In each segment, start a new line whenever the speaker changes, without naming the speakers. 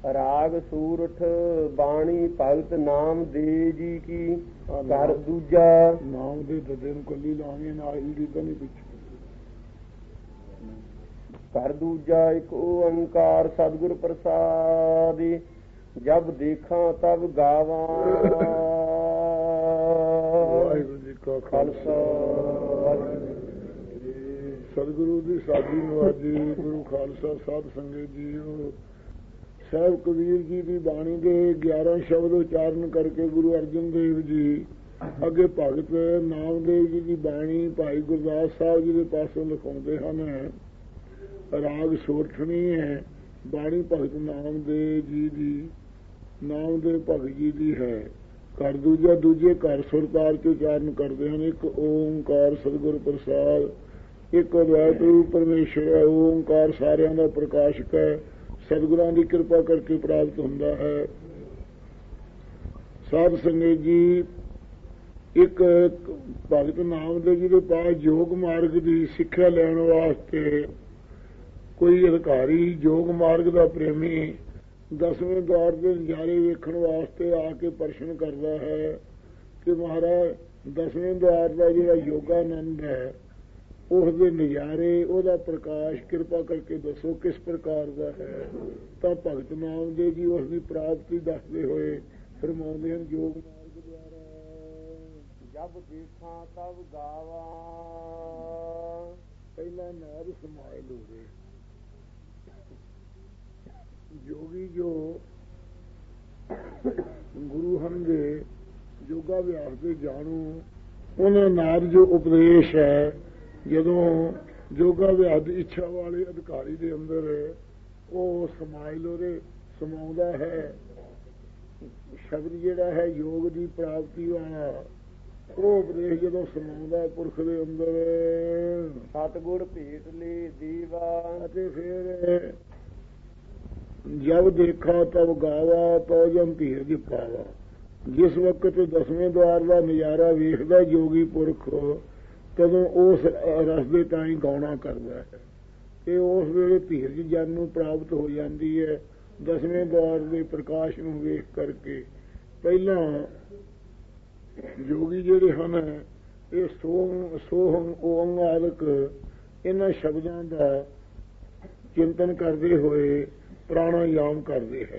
ਰਾਗ ਸੂਰਠ ਬਾਣੀ ਭਗਤ ਨਾਮ ਦੇ ਜੀ ਕੀ। ਘਰ ਦੂਜਾ
ਨਾਮ ਦੇ ਦਦੇ ਨੂੰ ਕੱਲੀ ਲਾਵੇਂ ਨਾਲ ਈੜੀ ਤਾਂ ਨਹੀਂ ਪਿੱਛੇ।
ਘਰ ਦੂਜਾ ਇੱਕ ਓੰਕਾਰ ਸਤਿਗੁਰ ਪ੍ਰਸਾਦਿ। ਜਬ ਦੇਖਾਂ ਤਬ ਗਾਵਾਂ।
ਵਾਹਿਗੁਰੂ ਜੀ ਕਾ ਖਾਲਸਾ। ਸਤਿਗੁਰੂ ਦੀ ਸਾਡੀ ਨਵਾਜੀ। ਗੁਰੂ ਖਾਲਸਾ ਸਾਧ ਸੰਗਤ ਜੀਓ। ਸਾਹਿਬ ਕਬੀਰ ਜੀ ਦੀ ਬਾਣੀ ਦੇ 11 ਸ਼ਬਦ ਉਚਾਰਨ ਕਰਕੇ ਗੁਰੂ ਅਰਜਨ ਦੇਵ ਜੀ ਅੱਗੇ ਭਗਤ ਨਾਮਦੇਵ ਜੀ ਦੀ ਬਾਣੀ ਭਾਈ ਗੁਰਦਾਸ ਸਾਹਿਬ ਜੀ ਦੇ ਪਾਸੋਂ ਲਿਖਾਉਂਦੇ ਹਨ। ਰਾਗ ਸੋਠਣੀ ਹੈ। ਬਾਣੀ ਭਗਤ ਨਾਮਦੇਵ ਜੀ ਦੀ, ਨਾਮਦੇਵ ਭਗਤ ਜੀ ਦੀ ਹੈ। ਘਰ ਦੂਜਾ ਦੂਜੇ ਘਰ ਸੁਰਤਾਲ ਚ ਉਚਾਰਨ ਕਰਦੇ ਹਨ। ਇੱਕ ਓੰਕਾਰ ਸਤਿਗੁਰ ਪ੍ਰਸਾਦ, ਇੱਕ ਵਾਹਿਗੁਰੂ ਪਰਮੇਸ਼ਰ ਹੈ। ਓੰਕਾਰ ਸਾਰਿਆਂ ਦਾ ਪ੍ਰਕਾਸ਼ਕ ਹੈ, ਸਤਿਗੁਰਾਂ ਦੀ ਕਿਰਪਾ ਕਰਕੇ ਪ੍ਰਾਪਤ ਹੁੰਦਾ ਹੈ। ਸਾਧ ਸੰਗਤ ਜੀ, ਇੱਕ ਭਗਤ ਨਾਮਦੇਵ ਜੀ ਦੇ ਪਾਸ ਯੋਗ ਮਾਰਗ ਦੀ ਸਿੱਖਿਆ ਲੈਣ ਵਾਸਤੇ ਕੋਈ ਅਧਿਕਾਰੀ, ਯੋਗ ਮਾਰਗ ਦਾ ਪ੍ਰੇਮੀ 10ਵੇਂ ਦੌਰ ਦੇ ਨਜ਼ਾਰੇ ਵੇਖਣ ਵਾਸਤੇ ਆ ਕੇ ਪ੍ਰਸ਼ਨ ਕਰਦਾ ਹੈ ਕਿ ਮਹਾਰਾਜ 10ਵੇਂ ਦੌਰ ਦਾ ਜਿਹੜਾ ਯੋਗਾਨੰਦ ਹੈ ਉਸ ਦੇ ਨਜ਼ਾਰੇ, ਉਹਦਾ ਪ੍ਰਕਾਸ਼ ਕਿਰਪਾ ਕਰਕੇ ਦੱਸੋ ਕਿਸ ਪ੍ਰਕਾਰ ਦਾ ਹੈ। ਤਾਂ ਭਗਤ ਨਾਮਦੇਵ ਜੀ ਉਸ ਦੀ ਪ੍ਰਾਪਤੀ ਦੱਸਦੇ ਹੋਏ ਫਰਮਾਉਂਦੇ ਹਨ ਯੋਗ ਮਾਰਗ ਦੁਆਰਾ।
ਜਬ ਦੇਖਾਂ ਤਬ ਗਾਵਾਂ।
ਪਹਿਲਾ ਨਾਦ ਸਮਾਇ ਲੋਰੇ। ਯੋਗੀ ਜੋ ਗੁਰੂ ਹਨ ਦੇ ਯੋਗਾ ਅਭਿਆਸ ਦੇ ਜਾਣੂ, ਉਹਨਾਂ ਨਾਦ ਜੋ ਉਪਦੇਸ਼ ਹੈ, ਜਦੋਂ ਯੋਗਾ ਅਭਿਆਸ ਦੀ ਇੱਛਾ ਵਾਲੇ ਅਧਿਕਾਰੀ ਦੇ ਅੰਦਰ ਉਹ ਸਮਾਇ ਲੋਰੇ ਸਮਾਉਂਦਾ ਹੈ। ਸ਼ਬਦ ਜਿਹੜਾ ਹੈ ਯੋਗ ਦੀ ਪ੍ਰਾਪਤੀ ਵਾਲਾ, ਉਹ ਉਪਦੇਸ਼ ਜਦੋਂ ਸਮਾਉਂਦਾ ਪੁਰਖ ਦੇ ਅੰਦਰ,
ਸਤਿਗੁਰ ਭੇਟ ਲੈ ਦੀਵਾ।
ਅਤੇ ਫਿਰ ਜਬ ਦੇਖਾ ਤਬ ਗਾਵਾ ਤੋ ਜਮ ਧੀਰ ਦੀ ਪਾਵਾ। ਜਿਸ ਵਕਤ 10ਵੇਂ ਦਵਾਰ ਦਾ ਨਜ਼ਾਰਾ ਵੇਖਦਾ ਯੋਗੀ ਪੁਰਖ, ਤਦੋਂ ਉਸ ਰਸ ਦੇ ਤਾਂ ਹੀ ਗਾਉਣਾ ਕਰਦਾ ਹੈ ਤੇ ਉਸ ਵੇਲੇ ਧੀਰਜ ਜਨ ਨੂੰ ਪ੍ਰਾਪਤ ਹੋ ਜਾਂਦੀ ਹੈ। 10ਵੇਂ ਦਵਾਰ ਦੇ ਪ੍ਰਕਾਸ਼ ਨੂੰ ਵੇਖ ਕਰਕੇ ਪਹਿਲਾਂ ਯੋਗੀ ਜਿਹੜੇ ਹਨ ਇਹ ਸੋਹਮ ਓਮ ਆਦਿਕ ਇਹਨਾਂ ਸ਼ਬਦਾਂ ਦਾ ਚਿੰਤਨ ਕਰਦੇ ਹੋਏ ਪ੍ਰਾਣਾਯਾਮ ਕਰਦੇ ਹੈ।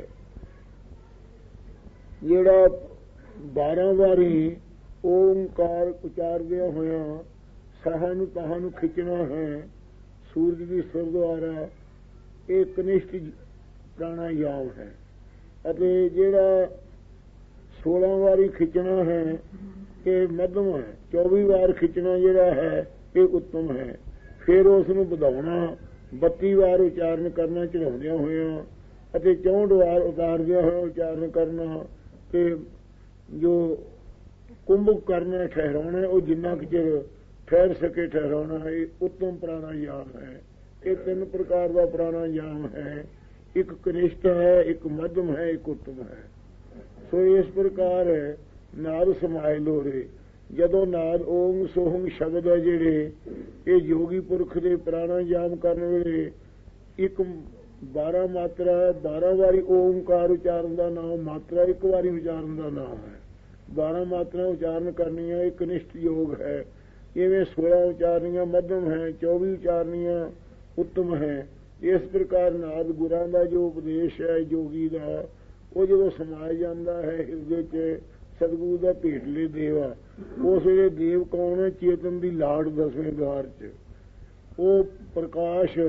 ਜਿਹੜਾ 12 ਵਾਰੀ ਓੰਕਾਰ ਉਚਾਰਦਿਆਂ ਹੋਇਆਂ ਸਾਹਾਂ ਨੂੰ ਤਾਹਾਂ ਨੂੰ ਖਿੱਚਣਾ ਹੈ ਸੂਰਜ ਦੀ ਸੁਰ ਦੁਆਰਾ, ਇਹ ਕਨਿਸ਼ਟ ਪ੍ਰਾਣਾਯਾਮ ਹੈ। ਅਤੇ ਜਿਹੜਾ 16 ਵਾਰੀ ਖਿੱਚਣਾ ਹੈ ਇਹ ਮੱਧਮ ਹੈ। 24 ਵਾਰ ਖਿੱਚਣਾ ਜਿਹੜਾ ਹੈ ਇਹ ਉੱਤਮ ਹੈ। ਫਿਰ ਉਸ ਨੂੰ ਵਧਾਉਣਾ, 32 ਵਾਰ ਉਚਾਰਨ ਕਰਨਾ ਚੜਾਉਂਦਿਆਂ ਹੋਇਆਂ, ਅਤੇ 64 ਵਾਰ ਉਤਾਰਦਿਆਂ ਹੋਇਆ ਉਚਾਰਨ ਕਰਨਾ, ਤੇ ਜੋ ਕੁੰਭਕ ਕਰਨਾ ਠਹਿਰਾਉਣਾ, ਉਹ ਜਿੰਨਾ ਕੁ ਚਿਰ ਠਹਿਰ ਸਕੇ ਠਹਿਰਾਉਣਾ, ਇਹ ਉੱਤਮ ਪ੍ਰਾਣਾਯਾਮ ਹੈ। ਇਹ 3 ਪ੍ਰਕਾਰ ਦਾ ਪ੍ਰਾਣਾਯਾਮ ਹੈ। ਇੱਕ ਕਨਿਸ਼ਟ ਹੈ, ਇੱਕ ਮੱਧਮ ਹੈ, ਇੱਕ ਉੱਤਮ ਹੈ। ਸੋ ਇਸ ਪ੍ਰਕਾਰ ਨਾਦ ਸਮਾਇ ਲੋਰੇ। ਜਦੋਂ ਨਾਦ ਓਮ ਸੋਹਮ ਸ਼ਬਦ ਹੈ ਜਿਹੜੇ ਇਹ ਯੋਗੀ ਪੁਰਖ ਦੇ ਪ੍ਰਾਣਾਯਾਮ ਕਰਨ ਵੇਲੇ ਇੱਕ 12 ਮਾਤਰਾ, 12 ਵਾਰੀ ਓਮਕਾਰ ਉਚਾਰਨ ਦਾ ਨਾਮ, ਮਾਤਰਾ ਇੱਕ ਵਾਰੀ ਉਚਾਰਨ ਦਾ ਨਾਮ ਹੈ। 12 ਮਾਤਰਾ ਉਚਾਰਨ ਕਰਨੀਆਂ ਇਹ ਕਨਿਸ਼ਟ ਯੋਗ ਹੈ। ਇਵੇਂ 16 ਉਚਾਰਨੀਆਂ ਮੱਧਮ ਹੈ, 24 ਉਚਾਰਨੀਆਂ ਉੱਤਮ ਹੈ। ਇਸ ਪ੍ਰਕਾਰ ਨਾਦ ਗੁਰਾਂ ਦਾ ਜੋ ਉਪਦੇਸ਼ ਹੈ ਯੋਗੀ ਦਾ, ਉਹ ਜਦੋਂ ਸਮਾਇਆ ਜਾਂਦਾ ਹੈ ਹਿਰਦੇ 'ਚ, ਸਤਿਗੁਰੂ ਦਾ ਭੇਟ ਲੈ ਦੇਵਾ। ਉਸ ਵੇਲੇ ਦੇਵ ਕੌਣ ਹੈ? ਚੇਤਨ ਦੀ ਲਾੜ 10ਵੇਂ ਦਵਾਰ 'ਚ ਉਹ ਪ੍ਰਕਾਸ਼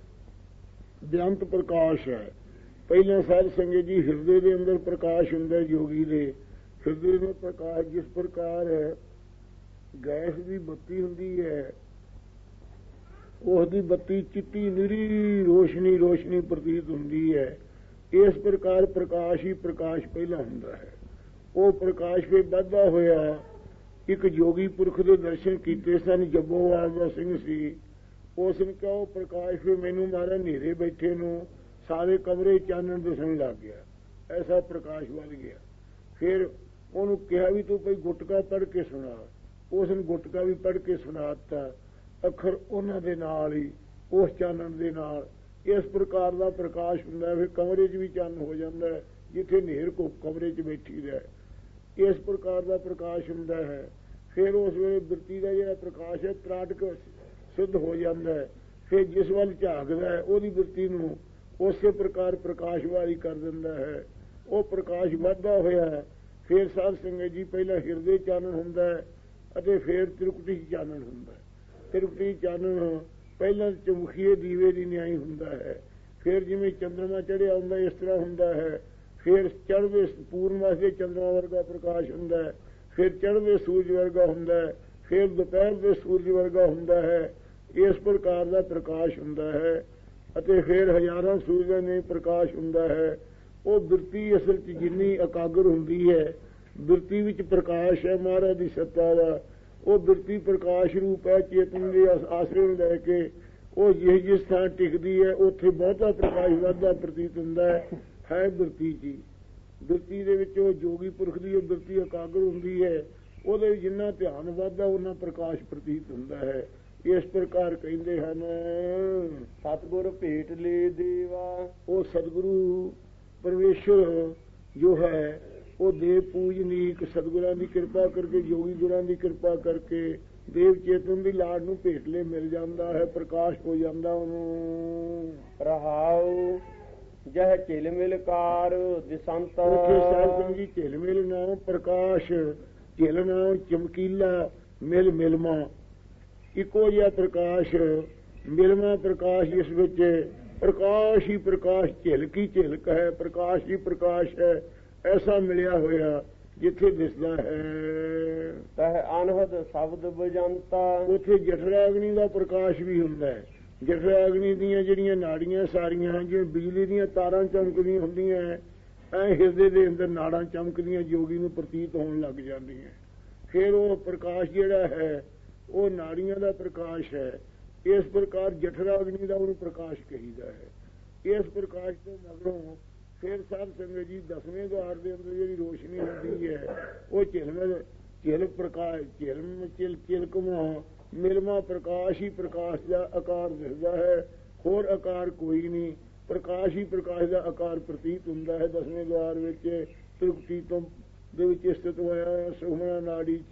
ਬੇਅੰਤ ਪ੍ਰਕਾਸ਼ ਹੈ। ਪਹਿਲਾਂ ਸਾਧ ਸੰਗਤ ਜੀ ਹਿਰਦੇ ਦੇ ਅੰਦਰ ਪ੍ਰਕਾਸ਼ ਹੁੰਦਾ ਯੋਗੀ ਦੇ ਹਿਰਦੇ ਦੇ ਪ੍ਰਕਾਸ਼। ਜਿਸ ਪ੍ਰਕਾਰ ਗੈਸ ਦੀ ਬੱਤੀ ਹੁੰਦੀ ਹੈ, ਉਸ ਦੀ ਬੱਤੀ ਚਿੱਟੀ ਨਿਰੀ ਰੋਸ਼ਨੀ ਪ੍ਰਤੀਤ ਹੁੰਦੀ ਹੈ। ਇਸ ਪ੍ਰਕਾਰ ਪ੍ਰਕਾਸ਼ ਹੀ ਪ੍ਰਕਾਸ਼ ਪਹਿਲਾਂ ਹੁੰਦਾ ਹੈ। ਉਹ ਪ੍ਰਕਾਸ਼ ਫਿਰ ਵੱਧਦਾ ਹੋਇਆ ਇੱਕ ਯੋਗੀ ਪੁਰਖ ਦੇ ਦਰਸ਼ਨ ਕੀਤੇ ਸਨ। ਜੱਬੋਵਾਲ ਦਾ ਸਿੰਘ ਸੀ, ਉਸ ਨੇ ਕਿਹਾ ਉਹ ਪ੍ਰਕਾਸ਼ ਫਿਰ ਮੈਨੂੰ ਮਾਰਾ ਹਨੇਰੇ ਬੈਠੇ ਨੂੰ ਸਾਰੇ ਕਮਰੇ ਚਾਨਣ ਦਿਸਣ ਲੱਗ ਗਿਆ। ਐਸਾ ਪ੍ਰਕਾਸ਼ ਵੱਧ ਗਿਆ। ਫਿਰ ਉਹਨੂੰ ਕਿਹਾ ਵੀ ਤੂੰ ਭਾਈ ਗੁਟਕਾ ਪੜ੍ਹ ਕੇ ਸੁਣਾ। ਉਸ ਨੇ ਗੁਟਕਾ ਵੀ ਪੜ੍ਹ ਕੇ ਸੁਣਾ ਦਿੱਤਾ। ਅੱਖਰ ਉਹਨਾਂ ਦੇ ਨਾਲ ਹੀ ਉਸ ਚਾਨਣ ਦੇ ਨਾਲ ਇਸ ਪ੍ਰਕਾਰ ਦਾ ਪ੍ਰਕਾਸ਼ ਹੁੰਦਾ। ਫਿਰ ਕਮਰੇ 'ਚ ਵੀ ਚੰਨ ਹੋ ਜਾਂਦਾ, ਜਿੱਥੇ ਹਨੇਰ ਕੋ ਕਮਰੇ 'ਚ ਬੈਠੀ ਰਹੇ। ਇਸ ਪ੍ਰਕਾਰ ਦਾ ਪ੍ਰਕਾਸ਼ ਹੁੰਦਾ ਹੈ। ਫਿਰ ਉਸ ਵੇਲੇ ਬਿਰਤੀ ਦਾ ਜਿਹੜਾ ਪ੍ਰਕਾਸ਼ ਹੈ ਤਰਾਟਕ ਸਿੱਧ ਹੋ ਜਾਂਦਾ ਹੈ। ਫਿਰ ਜਿਸ ਵੱਲ ਝਾਕਦਾ ਹੈ ਉਹਦੀ ਬਿਰਤੀ ਨੂੰ ਉਸੇ ਪ੍ਰਕਾਰ ਪ੍ਰਕਾਸ਼ ਵਾਲੀ ਕਰ ਦਿੰਦਾ ਹੈ। ਉਹ ਪ੍ਰਕਾਸ਼ ਵੱਧਦਾ ਹੋਇਆ ਫਿਰ ਸਾਧ ਸੰਗਤ ਜੀ ਪਹਿਲਾਂ ਹਿਰਦੇ ਚਾਨਣ ਹੁੰਦਾ ਹੈ ਅਤੇ ਫਿਰ ਤਿਰੁਕਟੀ ਚਾਨਣ ਹੁੰਦਾ ਹੈ। ਤਿਰੁਕਟੀ ਚਾਨਣ ਪਹਿਲਾਂ ਚਮਖੀਏ ਦੀਵੇ ਦੀ ਨਿਆਈ ਹੁੰਦਾ ਹੈ। ਫਿਰ ਜਿਵੇਂ ਚੰਦਰਮਾ ਚੜ੍ਹਿਆ ਹੁੰਦਾ ਇਸ ਤਰ੍ਹਾਂ ਹੁੰਦਾ ਹੈ। ਫਿਰ ਚੜ੍ਹਦੇ ਪੂਰਨਮਾਸ ਦੇ ਚੰਦਰਮਾ ਵਰਗਾ ਪ੍ਰਕਾਸ਼ ਹੁੰਦਾ ਹੈ। ਫਿਰ ਚੜ੍ਹਦੇ ਸੂਰਜ ਵਰਗਾ ਹੁੰਦਾ ਹੈ। ਫਿਰ ਦੁਪਹਿਰ ਦੇ ਸੂਰਜ ਵਰਗਾ ਹੁੰਦਾ ਹੈ। ਇਸ ਪ੍ਰਕਾਰ ਦਾ ਪ੍ਰਕਾਸ਼ ਹੁੰਦਾ ਹੈ। ਅਤੇ ਫਿਰ ਹਜ਼ਾਰਾਂ ਸੂਰਜਾਂ ਨੇ ਪ੍ਰਕਾਸ਼ ਹੁੰਦਾ ਹੈ। ਉਹ ਬਿਰਤੀ ਅਸਲ 'ਚ ਜਿੰਨੀ ਇਕਾਗਰ ਹੁੰਦੀ ਹੈ, ਬਿਰਤੀ ਵਿੱਚ ਪ੍ਰਕਾਸ਼ ਹੈ ਮਹਾਰਾਜ ਦੀ ਸੱਤਾ ਦਾ। ਉਹ ਬਿਰਤੀ ਪ੍ਰਕਾਸ਼ ਰੂਪ ਹੈ। ਚੇਤਨ ਦੇ ਆਸਰੇ ਨੂੰ ਲੈ ਕੇ ਉਹ ਜਿਸ ਥਾਂ ਟਿਕਦੀ ਹੈ ਉੱਥੇ ਬਹੁਤਾ ਪ੍ਰਕਾਸ਼ ਵੱਧਦਾ ਪ੍ਰਤੀਤ ਹੁੰਦਾ ਹੈ ਬਿਰਤੀ 'ਚ। ਬਿਰਤੀ ਦੇ ਵਿੱਚ ਉਹ ਜੋਗੀ ਪੁਰਖ ਦੀ ਉਹ ਬਿਰਤੀ ਇਕਾਗਰ ਹੁੰਦੀ ਹੈ। ਉਹਦੇ ਜਿੰਨਾ ਧਿਆਨ ਵੱਧਦਾ ਉਹਨਾਂ ਪ੍ਰਕਾਸ਼ ਪ੍ਰਤੀਤ ਹੁੰਦਾ ਹੈ। ਇਸ ਪ੍ਰਕਾਰ ਕਹਿੰਦੇ ਹਨ
ਸਤਿਗੁਰ ਭੇਟ ਲੈ ਦੇਵਾ।
ਉਹ ਸਤਿਗੁਰੂ ਪਰਮੇਸ਼ਰ ਜੋ ਹੈ ਉਹ ਦੇਵ ਪੂਜਨੀਕ ਸਤਿਗੁਰਾਂ ਦੀ ਕਿਰਪਾ ਕਰਕੇ, ਜੋਗੀ ਗੁਰਾਂ ਦੀ ਕਿਰਪਾ ਕਰਕੇ ਦੇਵ ਚੇਤਨ ਦੀ ਲਾੜ ਨੂੰ ਭੇਟ ਲੈ ਮਿਲ ਜਾਂਦਾ ਹੈ, ਪ੍ਰਕਾਸ਼ ਹੋ ਜਾਂਦਾ ਉਹਨੂੰ।
ਰਹਾਉ ਜਹ ਝਿਲਮਿਲ ਕਾਰ ਦਿਸੰਤ।
ਉੱਥੇ ਸਾਹਿਬ ਸਿੰਘ ਜੀ ਝਿਲਮਿਲ ਨਾਮ ਪ੍ਰਕਾਸ਼, ਝਿਲ ਨਾਮ ਚਮਕੀਲਾ, ਮਿਲ ਮਿਲਮਾ ਇੱਕੋ ਜਿਹਾ ਪ੍ਰਕਾਸ਼, ਮਿਲਮਾ ਪ੍ਰਕਾਸ਼। ਇਸ ਵਿੱਚ ਪ੍ਰਕਾਸ਼ ਹੀ ਪ੍ਰਕਾਸ਼, ਝਿਲਕ ਹੀ ਝਿਲਕ ਹੈ, ਪ੍ਰਕਾਸ਼ ਹੀ ਪ੍ਰਕਾਸ਼ ਹੈ। ਐਸਾ ਮਿਲਿਆ ਹੋਇਆ ਜਿੱਥੇ ਦਿਸਦਾ ਹੈ।
ਤਹ ਅਨਹਦ ਸ਼ਬਦ ਬਜੰਤਾ।
ਉੱਥੇ ਜਠਰਾਗਨੀ ਦਾ ਪ੍ਰਕਾਸ਼ ਵੀ ਹੁੰਦਾ ਹੈ। ਜਠਰਾਗਨੀ ਦੀਆਂ ਜਿਹੜੀਆਂ ਨਾੜੀਆਂ ਸਾਰੀਆਂ ਜਿਵੇਂ ਬਿਜਲੀ ਦੀਆਂ ਤਾਰਾਂ ਚਮਕਦੀਆਂ ਹੁੰਦੀਆਂ, ਐ ਹਿਰਦੇ ਦੇ ਅੰਦਰ ਨਾੜਾਂ ਚਮਕਦੀਆਂ ਜੋਗੀ ਨੂੰ ਪ੍ਰਤੀਤ ਹੋਣ ਲੱਗ ਜਾਂਦੀਆਂ। ਫਿਰ ਉਹ ਪ੍ਰਕਾਸ਼ ਜਿਹੜਾ ਹੈ ਉਹ ਨਾੜੀਆਂ ਦਾ ਪ੍ਰਕਾਸ਼ ਹੈ। ਇਸ ਪ੍ਰਕਾਰ ਜਠਰਾਗਨੀ ਦਾ ਉਹਨੂੰ ਪ੍ਰਕਾਸ਼ ਕਹੀਦਾ ਹੈ। ਇਸ ਪ੍ਰਕਾਸ਼ ਤੋਂ ਮਗਰੋਂ ਫਿਰ ਸਾਧ ਸੰਗਤ ਜੀ ਦਸਵੇਂ ਦੁਆਰ ਦੇ ਅੰਦਰ ਜਿਹੜੀ ਰੋਸ਼ਨੀ ਹੁੰਦੀ ਹੈ ਉਹ ਝਿਲ ਪ੍ਰਕਾਸ਼, ਝਿਲਕਮਾ ਮਿਲਮਾ ਪ੍ਰਕਾਸ਼ ਹੀ ਪ੍ਰਕਾਸ਼ ਦਾ ਆਕਾਰ ਦਿਸਦਾ ਹੈ। ਹੋਰ ਆਕਾਰ ਕੋਈ ਨਹੀਂ, ਪ੍ਰਕਾਸ਼ ਹੀ ਪ੍ਰਕਾਸ਼ ਦਾ ਆਕਾਰ ਪ੍ਰਤੀਤ ਹੁੰਦਾ ਹੈ। ਦਸਵੇਂ ਦੁਆਰ ਵਿੱਚ ਤ੍ਰਿਕੁਟੀ ਤੋਂ ਦੇ ਵਿੱਚ ਸਥਿਤ ਹੋਇਆ ਸੁਖਮਨਾ ਨਾੜੀ 'ਚ।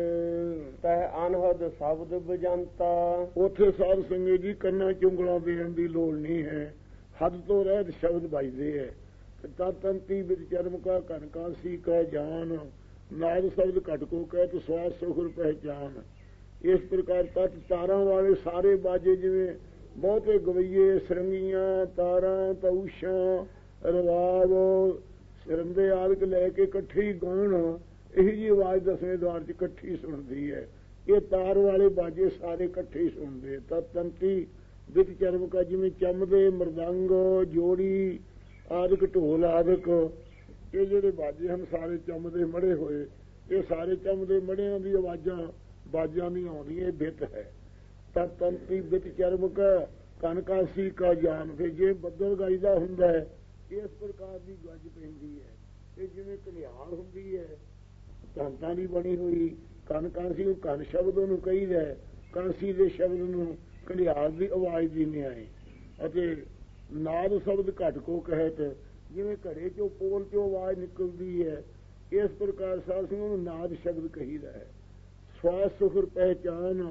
ਤਹ ਅਨਹਦ ਸ਼ਬਦ ਬਜੰਤਾ।
ਉੱਥੇ ਸਾਧ ਸੰਗਤ ਜੀ ਕੰਨਾਂ ਚੁੰਗਲਾਂ ਦੇਣ ਦੀ ਲੋੜ ਨਹੀਂ ਹੈ, ਹੱਦ ਤੋਂ ਰਹਿਤ ਸ਼ਬਦ ਵੱਜਦੇ ਹੈ। ਤੰਤੀ ਵਿੱਚ ਚਰਮ ਕਾ ਘਨ ਕਾਂਸੀ ਕਾ ਜਾਨ, ਨਾਦ ਸ਼ਬਦ ਘਟ ਕੋ ਕਹਿ ਤੋ ਸਵਾਸ ਸੁਖਰ ਪਹਿਚਾਨ। ਇਸ ਪ੍ਰਕਾਰ ਤਤ ਤਾਰਾਂ ਵਾਲੇ ਸਾਰੇ ਬਾਜੇ, ਜਿਵੇਂ ਬਹੁਤੇ ਗਵਈਏ ਸਰੰਗੀਆਂ, ਤਾਰਾਂ, ਤਊਸ਼ਾਂ, ਰਵਾਬ, ਸਰੰਦੇ ਆਦਿਕ ਲੈ ਕੇ ਇਕੱਠੇ ਹੀ ਗਾਉਣ, ਇਹੀ ਜਿਹੀ ਆਵਾਜ਼ ਦਸਵੇਂ ਦੁਆਰ 'ਚ ਇਕੱਠੀ ਸੁਣਦੀ ਹੈ। ਇਹ ਤਾਰ ਵਾਲੇ ਬਾਜੇ ਸਾਰੇ ਇਕੱਠੇ ਹੀ ਸੁਣਦੇ। ਤਤ ਤੰਤੀ ਵਿੱਚ ਚਰਮ ਕਾ, ਜਿਵੇਂ ਚੰਮਦੇ, ਮਰਦੰਗ, ਜੋੜੀ ਆਦਿਕ, ਢੋਲ ਆਦਿਕ, ਇਹ ਜਿਹੜੇ ਬਾਜੇ ਹਨ ਸਾਰੇ ਚੰਮਦੇ ਮੜੇ ਹੋਏ। ਇਹ ਸਾਰੇ ਚੰਮਦੇ ਮੜਿਆਂ ਦੀ ਆਵਾਜ਼ਾਂ ਬਾਜਾਂ ਦੀਆਂ ਆਉਂਦੀਆਂ। ਇਹ ਬਿੱਤ ਹੈ। ਤਤ ਤੰਤੀ ਵਿੱਚ ਚਰਮ ਕਾ ਕਨਕਾਸੀ ਕਾ ਜਾਨ। ਫਿਰ ਜੇ ਬੱਦਲ ਗਾਈਦਾ ਹੁੰਦਾ ਹੈ ਇਸ ਪ੍ਰਕਾਰ ਦੀ ਗੱਜ ਪੈਂਦੀ ਹੈ। ਇਹ ਜਿਵੇਂ ਘਲਿਆਲ ਹੁੰਦੀ ਹੈ ਧਾਤਾਂ ਦੀ ਬਣੀ ਹੋਈ, ਕਨਕਾਂਸੀ ਨੂੰ ਕਨ ਸ਼ਬਦ ਉਹਨੂੰ ਕਹੀਦਾ, ਕਾਂਸੀ ਦੇ ਸ਼ਬਦ ਨੂੰ ਘਲਿਆਲ ਦੀ ਆਵਾਜ਼ ਦੀ ਨਿਆਏ। ਅਤੇ ਨਾਦ ਸ਼ਬਦ ਘਟ ਕੋ ਕਹਿਤ, ਜਿਵੇਂ ਘੜੇ ਚੋਂ ਪੋਲ ਚੋਂ ਆਵਾਜ਼ ਨਿਕਲਦੀ ਹੈ ਇਸ ਪ੍ਰਕਾਰ ਸਾਧ ਸਿੰਘ ਨੂੰ ਨਾਦ ਸ਼ਬਦ ਕਹੀਦਾ ਹੈ। ਸਵਾਸ ਸੁਖਰ ਪਹਿਚਾਨ,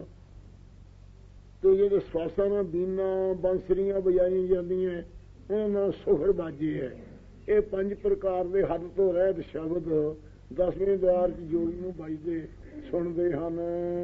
ਤੇ ਜਿਹੜੇ ਸਵਾਸਾਂ ਨਾਲ ਬੀਨਾਂ ਬਾਂਸਰੀਆਂ ਵਜਾਈਆਂ ਜਾਂਦੀਆਂ ਉਹਨਾਂ ਨਾਲ ਸੁਖਰ ਬਾਜੇ ਹੈ। ਇਹ 5 ਪ੍ਰਕਾਰ ਦੇ ਹੱਦ ਤੋਂ ਰਹਿਤ ਸ਼ਬਦ ਦਸਵੇਂ ਦੁਆਰ 'ਚ ਜੋਗੀ ਨੂੰ ਵੱਜਦੇ ਸੁਣਦੇ ਹਨ।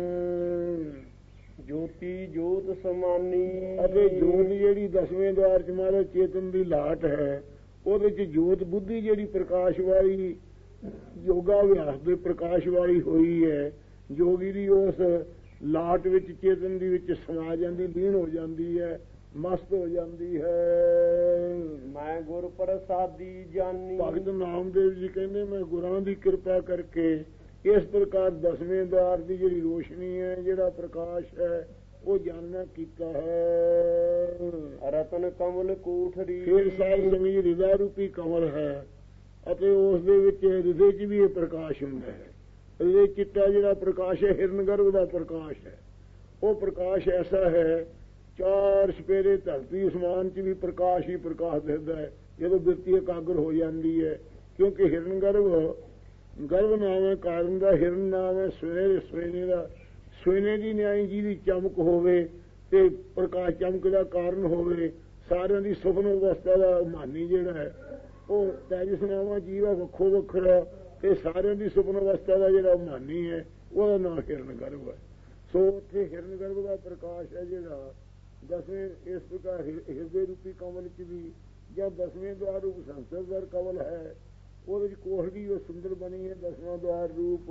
ਜੋਤੀ ਜੋਤ ਸਮਾਨੀ।
ਅਤੇ ਜੋਤ ਜਿਹੜੀ ਦਸਵੇਂ ਦੁਆਰ 'ਚ ਮਹਾਰਾਜ ਚੇਤਨ ਦੀ ਲਾਟ ਹੈ ਉਹਦੇ 'ਚ ਜੋਤ ਬੁੱਧੀ ਜਿਹੜੀ ਪ੍ਰਕਾਸ਼ ਵਾਲੀ ਯੋਗਾ ਅਭਿਆਸ ਦੇ ਪ੍ਰਕਾਸ਼ ਵਾਲੀ ਹੋਈ ਹੈ, ਜੋਗੀ ਦੀ ਉਸ ਲਾਟ ਵਿੱਚ ਚੇਤਨ ਦੀ ਵਿੱਚ ਸਮਾ ਜਾਂਦੀ, ਲੀਨ ਹੋ ਜਾਂਦੀ ਹੈ, ਮਸਤ ਹੋ ਜਾਂਦੀ ਹੈ।
ਮੈਂ ਗੁਰ ਪ੍ਰਸਾਦੀ ਜਾਨੀ।
ਭਗਤ ਨਾਮਦੇਵ ਜੀ ਕਹਿੰਦੇ ਮੈਂ ਗੁਰਾਂ ਦੀ ਕਿਰਪਾ ਕਰਕੇ ਇਸ ਪ੍ਰਕਾਰ ਦਸਵੇਂ ਦੁਆਰ ਦੀ ਜਿਹੜੀ ਰੋਸ਼ਨੀ ਹੈ, ਜਿਹੜਾ ਪ੍ਰਕਾਸ਼ ਹੈ ਉਹ ਜਾਣਨਾ ਕੀਤਾ ਹੈ।
ਰਤਨ ਕਮਲ ਕੋਠਰੀ।
ਫਿਰ ਸਾਧ ਸੰਗਤ ਹਿਰਦਾ ਰੂਪੀ ਕਮਲ ਹੈ ਅਤੇ ਉਸ ਦੇ ਵਿੱਚ ਹਿਰਦੇ 'ਚ ਵੀ ਇਹ ਪ੍ਰਕਾਸ਼ ਹੁੰਦਾ ਹੈ। ਹਿਰਦੇ ਚਿੱਟਾ ਜਿਹੜਾ ਪ੍ਰਕਾਸ਼ ਹੈ ਹਿਰਨ ਗਰਭ ਦਾ ਪ੍ਰਕਾਸ਼ ਹੈ। ਉਹ ਪ੍ਰਕਾਸ਼ ਐਸਾ ਹੈ ਚਾਰ ਸਪੇਰੇ ਧਰਤੀ ਅਸਮਾਨ 'ਚ ਵੀ ਪ੍ਰਕਾਸ਼ ਹੀ ਪ੍ਰਕਾਸ਼ ਦਿਸਦਾ ਹੈ ਜਦੋਂ ਬਿਰਤੀ ਇਕਾਗਰ ਹੋ ਜਾਂਦੀ ਹੈ। ਕਿਉਂਕਿ ਹਿਰਨ ਗਰਭ ਨਾਮ ਹੈ ਕਾਰਨ ਦਾ, ਹਿਰਨ ਨਾਮ ਹੈ ਸਵੇਨੇ ਦਾ। ਸਵੇਨੇ ਦੀ ਨਿਆਈ ਜਿਹਦੀ ਚਮਕ ਹੋਵੇ ਤੇ ਪ੍ਰਕਾਸ਼ ਚਮਕ ਦਾ ਕਾਰਨ ਹੋਵੇ, ਸਾਰਿਆਂ ਦੀ ਸੁਪਨ ਅਵਸਥਾ ਦਾ ਮਾਨੀ ਜਿਹੜਾ ਹੈ ਉਹ ਤੇਜਸ ਨਾਮਾ ਜੀਵਾ ਵੱਖੋ ਵੱਖਰਾ, ਤੇ ਸਾਰਿਆਂ ਦੀ ਸੁਪਨ ਅਵਸਥਾ ਦਾ ਜਿਹੜਾ ਮਾਨੀ ਹੈ ਉਹਦਾ ਨਾਮ ਹਿਰਨ ਗਰਭ ਹੈ। ਸੋ ਉੱਥੇ ਹਿਰਨ ਗਰਭ ਦਾ ਪ੍ਰਕਾਸ਼ ਹੈ ਜਿਹੜਾ ਦਸਵੇਂ ਇਸ ਪ੍ਰਕਾਰ ਹਿਰਦੇ ਰੂਪੀ ਕਮਲ 'ਚ ਵੀ ਜਾਂ ਦਸਵੇਂ ਦੁਆਰ ਰੂਪ ਸੰਸਦ ਕਮਲ ਹੈ, ਉਹਦੇ 'ਚ ਕੋਹੜੀ ਉਹ ਸੁੰਦਰ ਬਣੀ ਹੈ। ਦਸਵਾਂ ਦੁਆਰ ਰੂਪ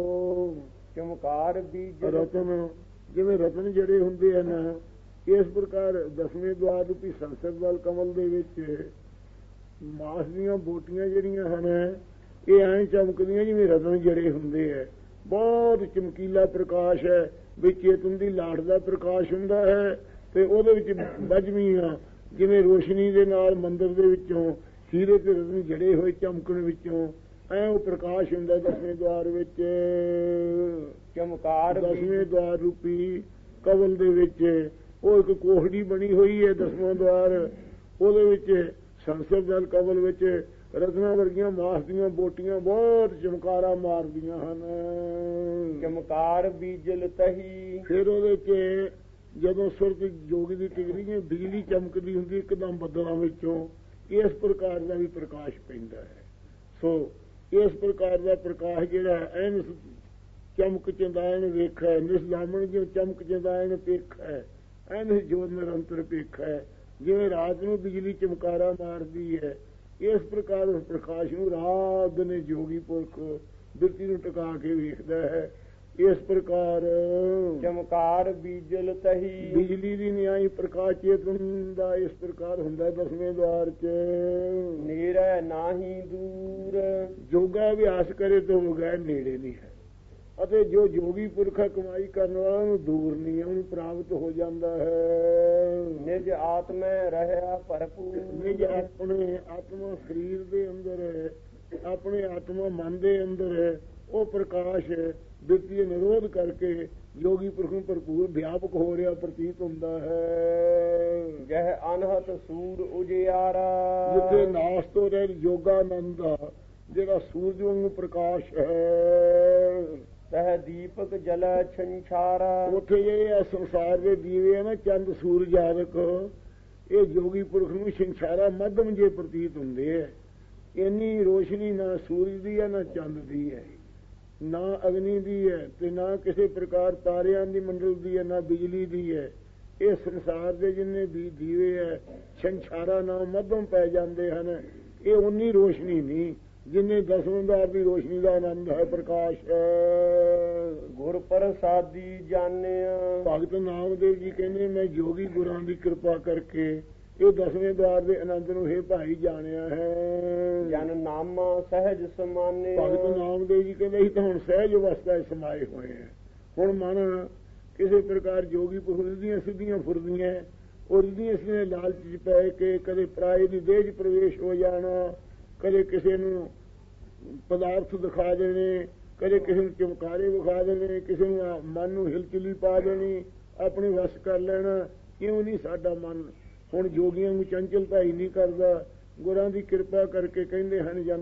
ਚਮਕਾਰ ਬੀਜ
ਰਤਨ, ਜਿਵੇਂ ਰਤਨ ਜਿਹੜੇ ਹੁੰਦੇ ਹਨ ਇਸ ਪ੍ਰਕਾਰ ਦਸਵੇਂ ਦੁਆਰ ਰੂਪੀ ਸੰਸਦ ਕਮਲ ਦੇ ਵਿੱਚ ਮਾਸ ਦੀਆਂ ਬੋਟੀਆਂ ਜਿਹੜੀਆਂ ਹਨ ਇਹ ਐਂ ਚਮਕਦੀਆਂ ਜਿਵੇਂ ਰਤਨ ਜੜੇ ਹੁੰਦੇ ਹੈ। ਬਹੁਤ ਚਮਕੀਲਾ ਪ੍ਰਕਾਸ਼ ਹੈ, ਵਿੱਚ ਚੇਤਨ ਦੀ ਲਾਟ ਦਾ ਪ੍ਰਕਾਸ਼ ਹੁੰਦਾ ਹੈ ਤੇ ਉਹਦੇ ਵਿੱਚ ਬੱਝਵੀਆਂ ਜਿਵੇਂ ਰੋਸ਼ਨੀ ਦੇ ਨਾਲ ਮੰਦਰ ਦੇ ਵਿੱਚੋਂ ਹੀਰੇ ਤੇ ਰਤਨ ਜੜੇ ਹੋਏ ਚਮਕਣ ਵਿੱਚੋਂ ਐ ਉਹ ਪ੍ਰਕਾਸ਼ ਹੁੰਦਾ ਦਸਵੇਂ ਦੁਆਰ ਵਿੱਚ।
ਚਮਕਾਰ
ਦਸਵੇਂ ਦੁਆਰ ਰੂਪੀ ਕਵਲ ਦੇ ਵਿੱਚ ਉਹ ਇੱਕ ਕੋਹੜੀ ਬਣੀ ਹੋਈ ਹੈ ਦਸਵਾਂ ਦੁਆਰ, ਉਹਦੇ ਵਿੱਚ ਸੰਸਦ ਜਲ ਕਵਲ ਵਿੱਚ ਰਤਨਾਂ ਵਰਗੀਆਂ ਮਾਸ ਦੀਆਂ ਬੋਟੀਆਂ ਬਹੁਤ ਚਮਕਾਰਾ ਮਾਰਦੀਆਂ ਹਨ।
ਚਮਕਾਰ ਬੀਜਲ ਤਹੀ,
ਫਿਰ ਉਹਦੇ 'ਚ ਜਦੋਂ ਸੁਰਤ ਜੋਗੀ ਦੀ ਟਿਕਰੀ ਬਿਜਲੀ ਚਮਕਦੀ ਹੁੰਦੀ ਇੱਕਦਮ ਬੱਦਲਾਂ ਵਿੱਚੋਂ, ਇਸ ਪ੍ਰਕਾਰ ਦਾ ਵੀ ਪ੍ਰਕਾਸ਼ ਪੈਂਦਾ ਹੈ। ਸੋ ਇਸ ਪ੍ਰਕਾਰ ਦਾ ਪ੍ਰਕਾਸ਼ ਜਿਹੜਾ ਐਨ ਚਮਕ ਚੰਦਾਇਣ ਵੇਖੈ, ਨਿਸਲਾਮਣ ਜਿਉ ਚਮਕ ਚੰਦਾਇਣ ਪੇਖੈ, ਐਨ ਜੋਤ ਨਿਰੰਤਰ ਪੇਖੈ। ਜਿਵੇਂ ਰਾਤ ਨੂੰ ਬਿਜਲੀ ਚਮਕਾਰਾ ਮਾਰਦੀ ਹੈ, ਇਸ ਪ੍ਰਕਾਰ ਉਸ ਪ੍ਰਕਾਸ਼ ਨੂੰ ਰਾਤ ਦਿਨ ਜੋਗੀ ਪੁਰਖ ਬਿਰਤੀ ਨੂੰ ਟਿਕਾ ਕੇ ਵੇਖਦਾ ਹੈ। ਇਸ ਪ੍ਰਕਾਰ
ਚਮਕਾਰ ਬੀਜਲ ਤਹੀ,
ਬਿਜਲੀ ਦੀ ਨਿਆਈ ਪ੍ਰਕਾਸ਼ ਚੇਤਨ ਦਾ ਇਸ ਪ੍ਰਕਾਰ ਹੁੰਦਾ ਦਸਵੇਂ ਦੁਆਰ 'ਚ।
ਨੇੜੇ ਨਾਹੀ ਦੂਰ,
ਜੋਗਾ ਅਭਿਆਸ ਕਰੇ ਤੋਂ ਬਗੈਰ ਨੇੜੇ ਨਹੀਂ ਹੈ, ਅਤੇ ਜੋ ਜੋਗੀ ਪੁਰਖ ਕਮਾਈ ਕਰਨ ਵਾਲਾ ਉਹਨੂੰ ਦੂਰ ਨਹੀਂ ਹੈ, ਉਹਨੂੰ ਪ੍ਰਾਪਤ ਹੋ ਜਾਂਦਾ ਹੈ।
ਨਿਜ ਆਤਮੈ ਰਹਿਆ ਭਰਪੂਰ,
ਨਿਜ ਆਪਣੇ ਆਤਮਾ ਸਰੀਰ ਦੇ ਅੰਦਰ, ਆਪਣੇ ਆਤਮਾ ਮਨ ਦੇ ਅੰਦਰ ਉਹ ਪ੍ਰਕਾਸ਼ ਬਿਰਤੀ ਨਿਰੋਧ ਕਰਕੇ ਯੋਗੀ ਪੁਰਖ ਨੂੰ ਭਰਪੂਰ ਵਿਆਪਕ ਹੋ ਰਿਹਾ ਪ੍ਰਤੀਤ ਹੁੰਦਾ ਹੈ।
ਜਹ ਅਨਹਤ ਸੂਰ ਉਜਿਆਰਾ,
ਜਿੱਥੇ ਨਾਸ ਤੋਂ ਰਹਿ ਯੋਗਾਨੰਦ ਦਾ ਜਿਹੜਾ ਸੂਰਜ ਵਾਂਗੂ ਪ੍ਰਕਾਸ਼ ਹੈ,
ਤਹ ਦੀਪਕ ਜਲ ਛੰਛਾਰਾ,
ਉੱਥੇ ਜਿਹੜੇ ਸੰਸਾਰ ਦੇ ਦੀਵੇ ਆ ਨਾ ਚੰਦ ਸੂਰਜ ਆਦਿਕ, ਇਹ ਯੋਗੀ ਪੁਰਖ ਨੂੰ ਛੰਛਾਰਾ ਮੱਧਮ ਜੇ ਪ੍ਰਤੀਤ ਹੁੰਦੇ ਹੈ। ਇੰਨੀ ਰੋਸ਼ਨੀ ਨਾ ਸੂਰਜ ਦੀ ਹੈ ਨਾ ਚੰਦ ਦੀ ਹੈ, ਨਾ ਅਗਨੀ ਦੀ ਹੈ ਤੇ ਨਾ ਕਿਸੇ ਪ੍ਰਕਾਰ ਤਾਰਿਆਂ ਦੀ ਮੰਡਲ ਦੀ ਹੈ, ਨਾ ਬਿਜਲੀ ਦੀ ਹੈ। ਇਹ ਸੰਸਾਰ ਦੇ ਜਿੰਨੇ ਵੀ ਦੀਵੇ ਹੈ ਛੰਛਾਰਾ ਨਾ ਮੱਧਮ ਪੈ ਜਾਂਦੇ ਹਨ। ਇਹ ਉਨੀ ਰੋਸ਼ਨੀ ਨਹੀਂ ਜਿੰਨੇ ਦਸਵੇਂ ਦੁਆਰ ਦੀ ਰੋਸ਼ਨੀ ਦਾ ਆਨੰਦ ਹੈ, ਪ੍ਰਕਾਸ਼ ਹੈ।
ਗੁਰ ਪ੍ਰਸਾਦੀ ਜਾਣਿਆ,
ਭਗਤ ਨਾਮਦੇਵ ਜੀ ਕਹਿੰਦੇ ਮੈਂ ਜੋਗੀ ਗੁਰਾਂ ਦੀ ਕਿਰਪਾ ਕਰਕੇ ਇਹ ਦਸਵੇਂ ਦੁਆਰ ਦੇ ਆਨੰਦ ਨੂੰ ਇਹ ਭਾਈ ਜਾਣਿਆ ਹੈ।
ਜਨ ਨਾਮਾ ਸਹਿਜ ਸਮਾਨਿਆ,
ਭਗਤ ਨਾਮਦੇਵ ਜੀ ਕਹਿੰਦੇ ਅਸੀਂ ਤਾਂ ਹੁਣ ਸਹਿਜ ਅਵਸਥਾ ਸਮਾਏ ਹੋਏ ਹਾਂ। ਹੁਣ ਮਨ ਕਿਸੇ ਪ੍ਰਕਾਰ ਜੋਗੀ ਪੁਰਖ ਦੀਆਂ ਸਿੱਧੀਆਂ ਫੁਰਦੀਆਂ ਉਰਦੀਆਂ ਇਸਨੇ ਲਾਲਚ 'ਚ ਪੈ ਕੇ ਕਦੇ ਪਰਾਏ ਦੀ ਦੇਹ 'ਚ ਪ੍ਰਵੇਸ਼ ਹੋ ਜਾਣਾ, ਕਦੇ ਕਿਸੇ ਨੂੰ ਪਦਾਰਥ ਦਿਖਾ ਦੇਣੇ, ਕਦੇ ਕਿਸੇ ਨੂੰ ਚਮਕਾਰੇ ਵਿਖਾ ਦੇਣੇ, ਕਿਸੇ ਨੂੰ ਮਨ ਨੂੰ ਹਿਲਚੁਲੀ ਪਾ ਦੇਣੀ, ਆਪਣੇ ਵਸ ਕਰ ਲੈਣਾ। ਕਿਉਂ ਨਹੀਂ ਸਾਡਾ ਮਨ ਹੁਣ ਜੋਗੀਆਂ ਨੂੰ ਚੰਚਲਤਾ ਹੀ ਨਹੀਂ ਕਰਦਾ। ਗੁਰਾਂ ਦੀ ਕਿਰਪਾ ਕਰਕੇ ਕਹਿੰਦੇ ਹਨ ਜਨ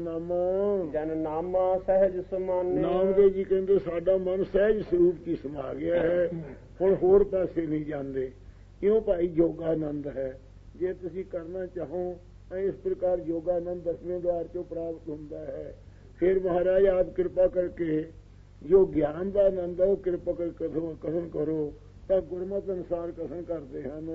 ਨਾਮਾ
ਸਹਿਜ ਸਮਾਨਿਆ,
ਨਾਮਦੇਵ ਜੀ ਕਹਿੰਦੇ ਸਾਡਾ ਮਨ ਸਹਿਜ ਸਰੂਪ 'ਚ ਸਮਾ ਗਿਆ ਹੈ, ਹੁਣ ਹੋਰ ਪਾਸੇ ਨਹੀਂ ਜਾਂਦੇ। ਕਿਉਂ ਭਾਈ ਯੋਗਾਨੰਦ ਹੈ। ਜੇ ਤੁਸੀਂ ਕਰਨਾ ਚਾਹੋ ਇਸ ਪ੍ਰਕਾਰ ਯੋਗਾਨੰਦ ਦਸਵੇਂ ਦੁਆਰ 'ਚੋਂ ਪ੍ਰਾਪਤ ਹੁੰਦਾ ਹੈ। ਫਿਰ ਮਹਾਰਾਜ ਆਪ ਕਿਰਪਾ ਕਰਕੇ ਜੋ ਗਿਆਨ ਦਾ ਆਨੰਦ ਹੈ ਉਹ ਕਿਰਪਾ ਕਰਕੇ ਕਥਨ ਕਰੋ ਤਾਂ ਗੁਰਮਤਿ ਅਨੁਸਾਰ ਕਥਨ ਕਰਦੇ ਹਨ।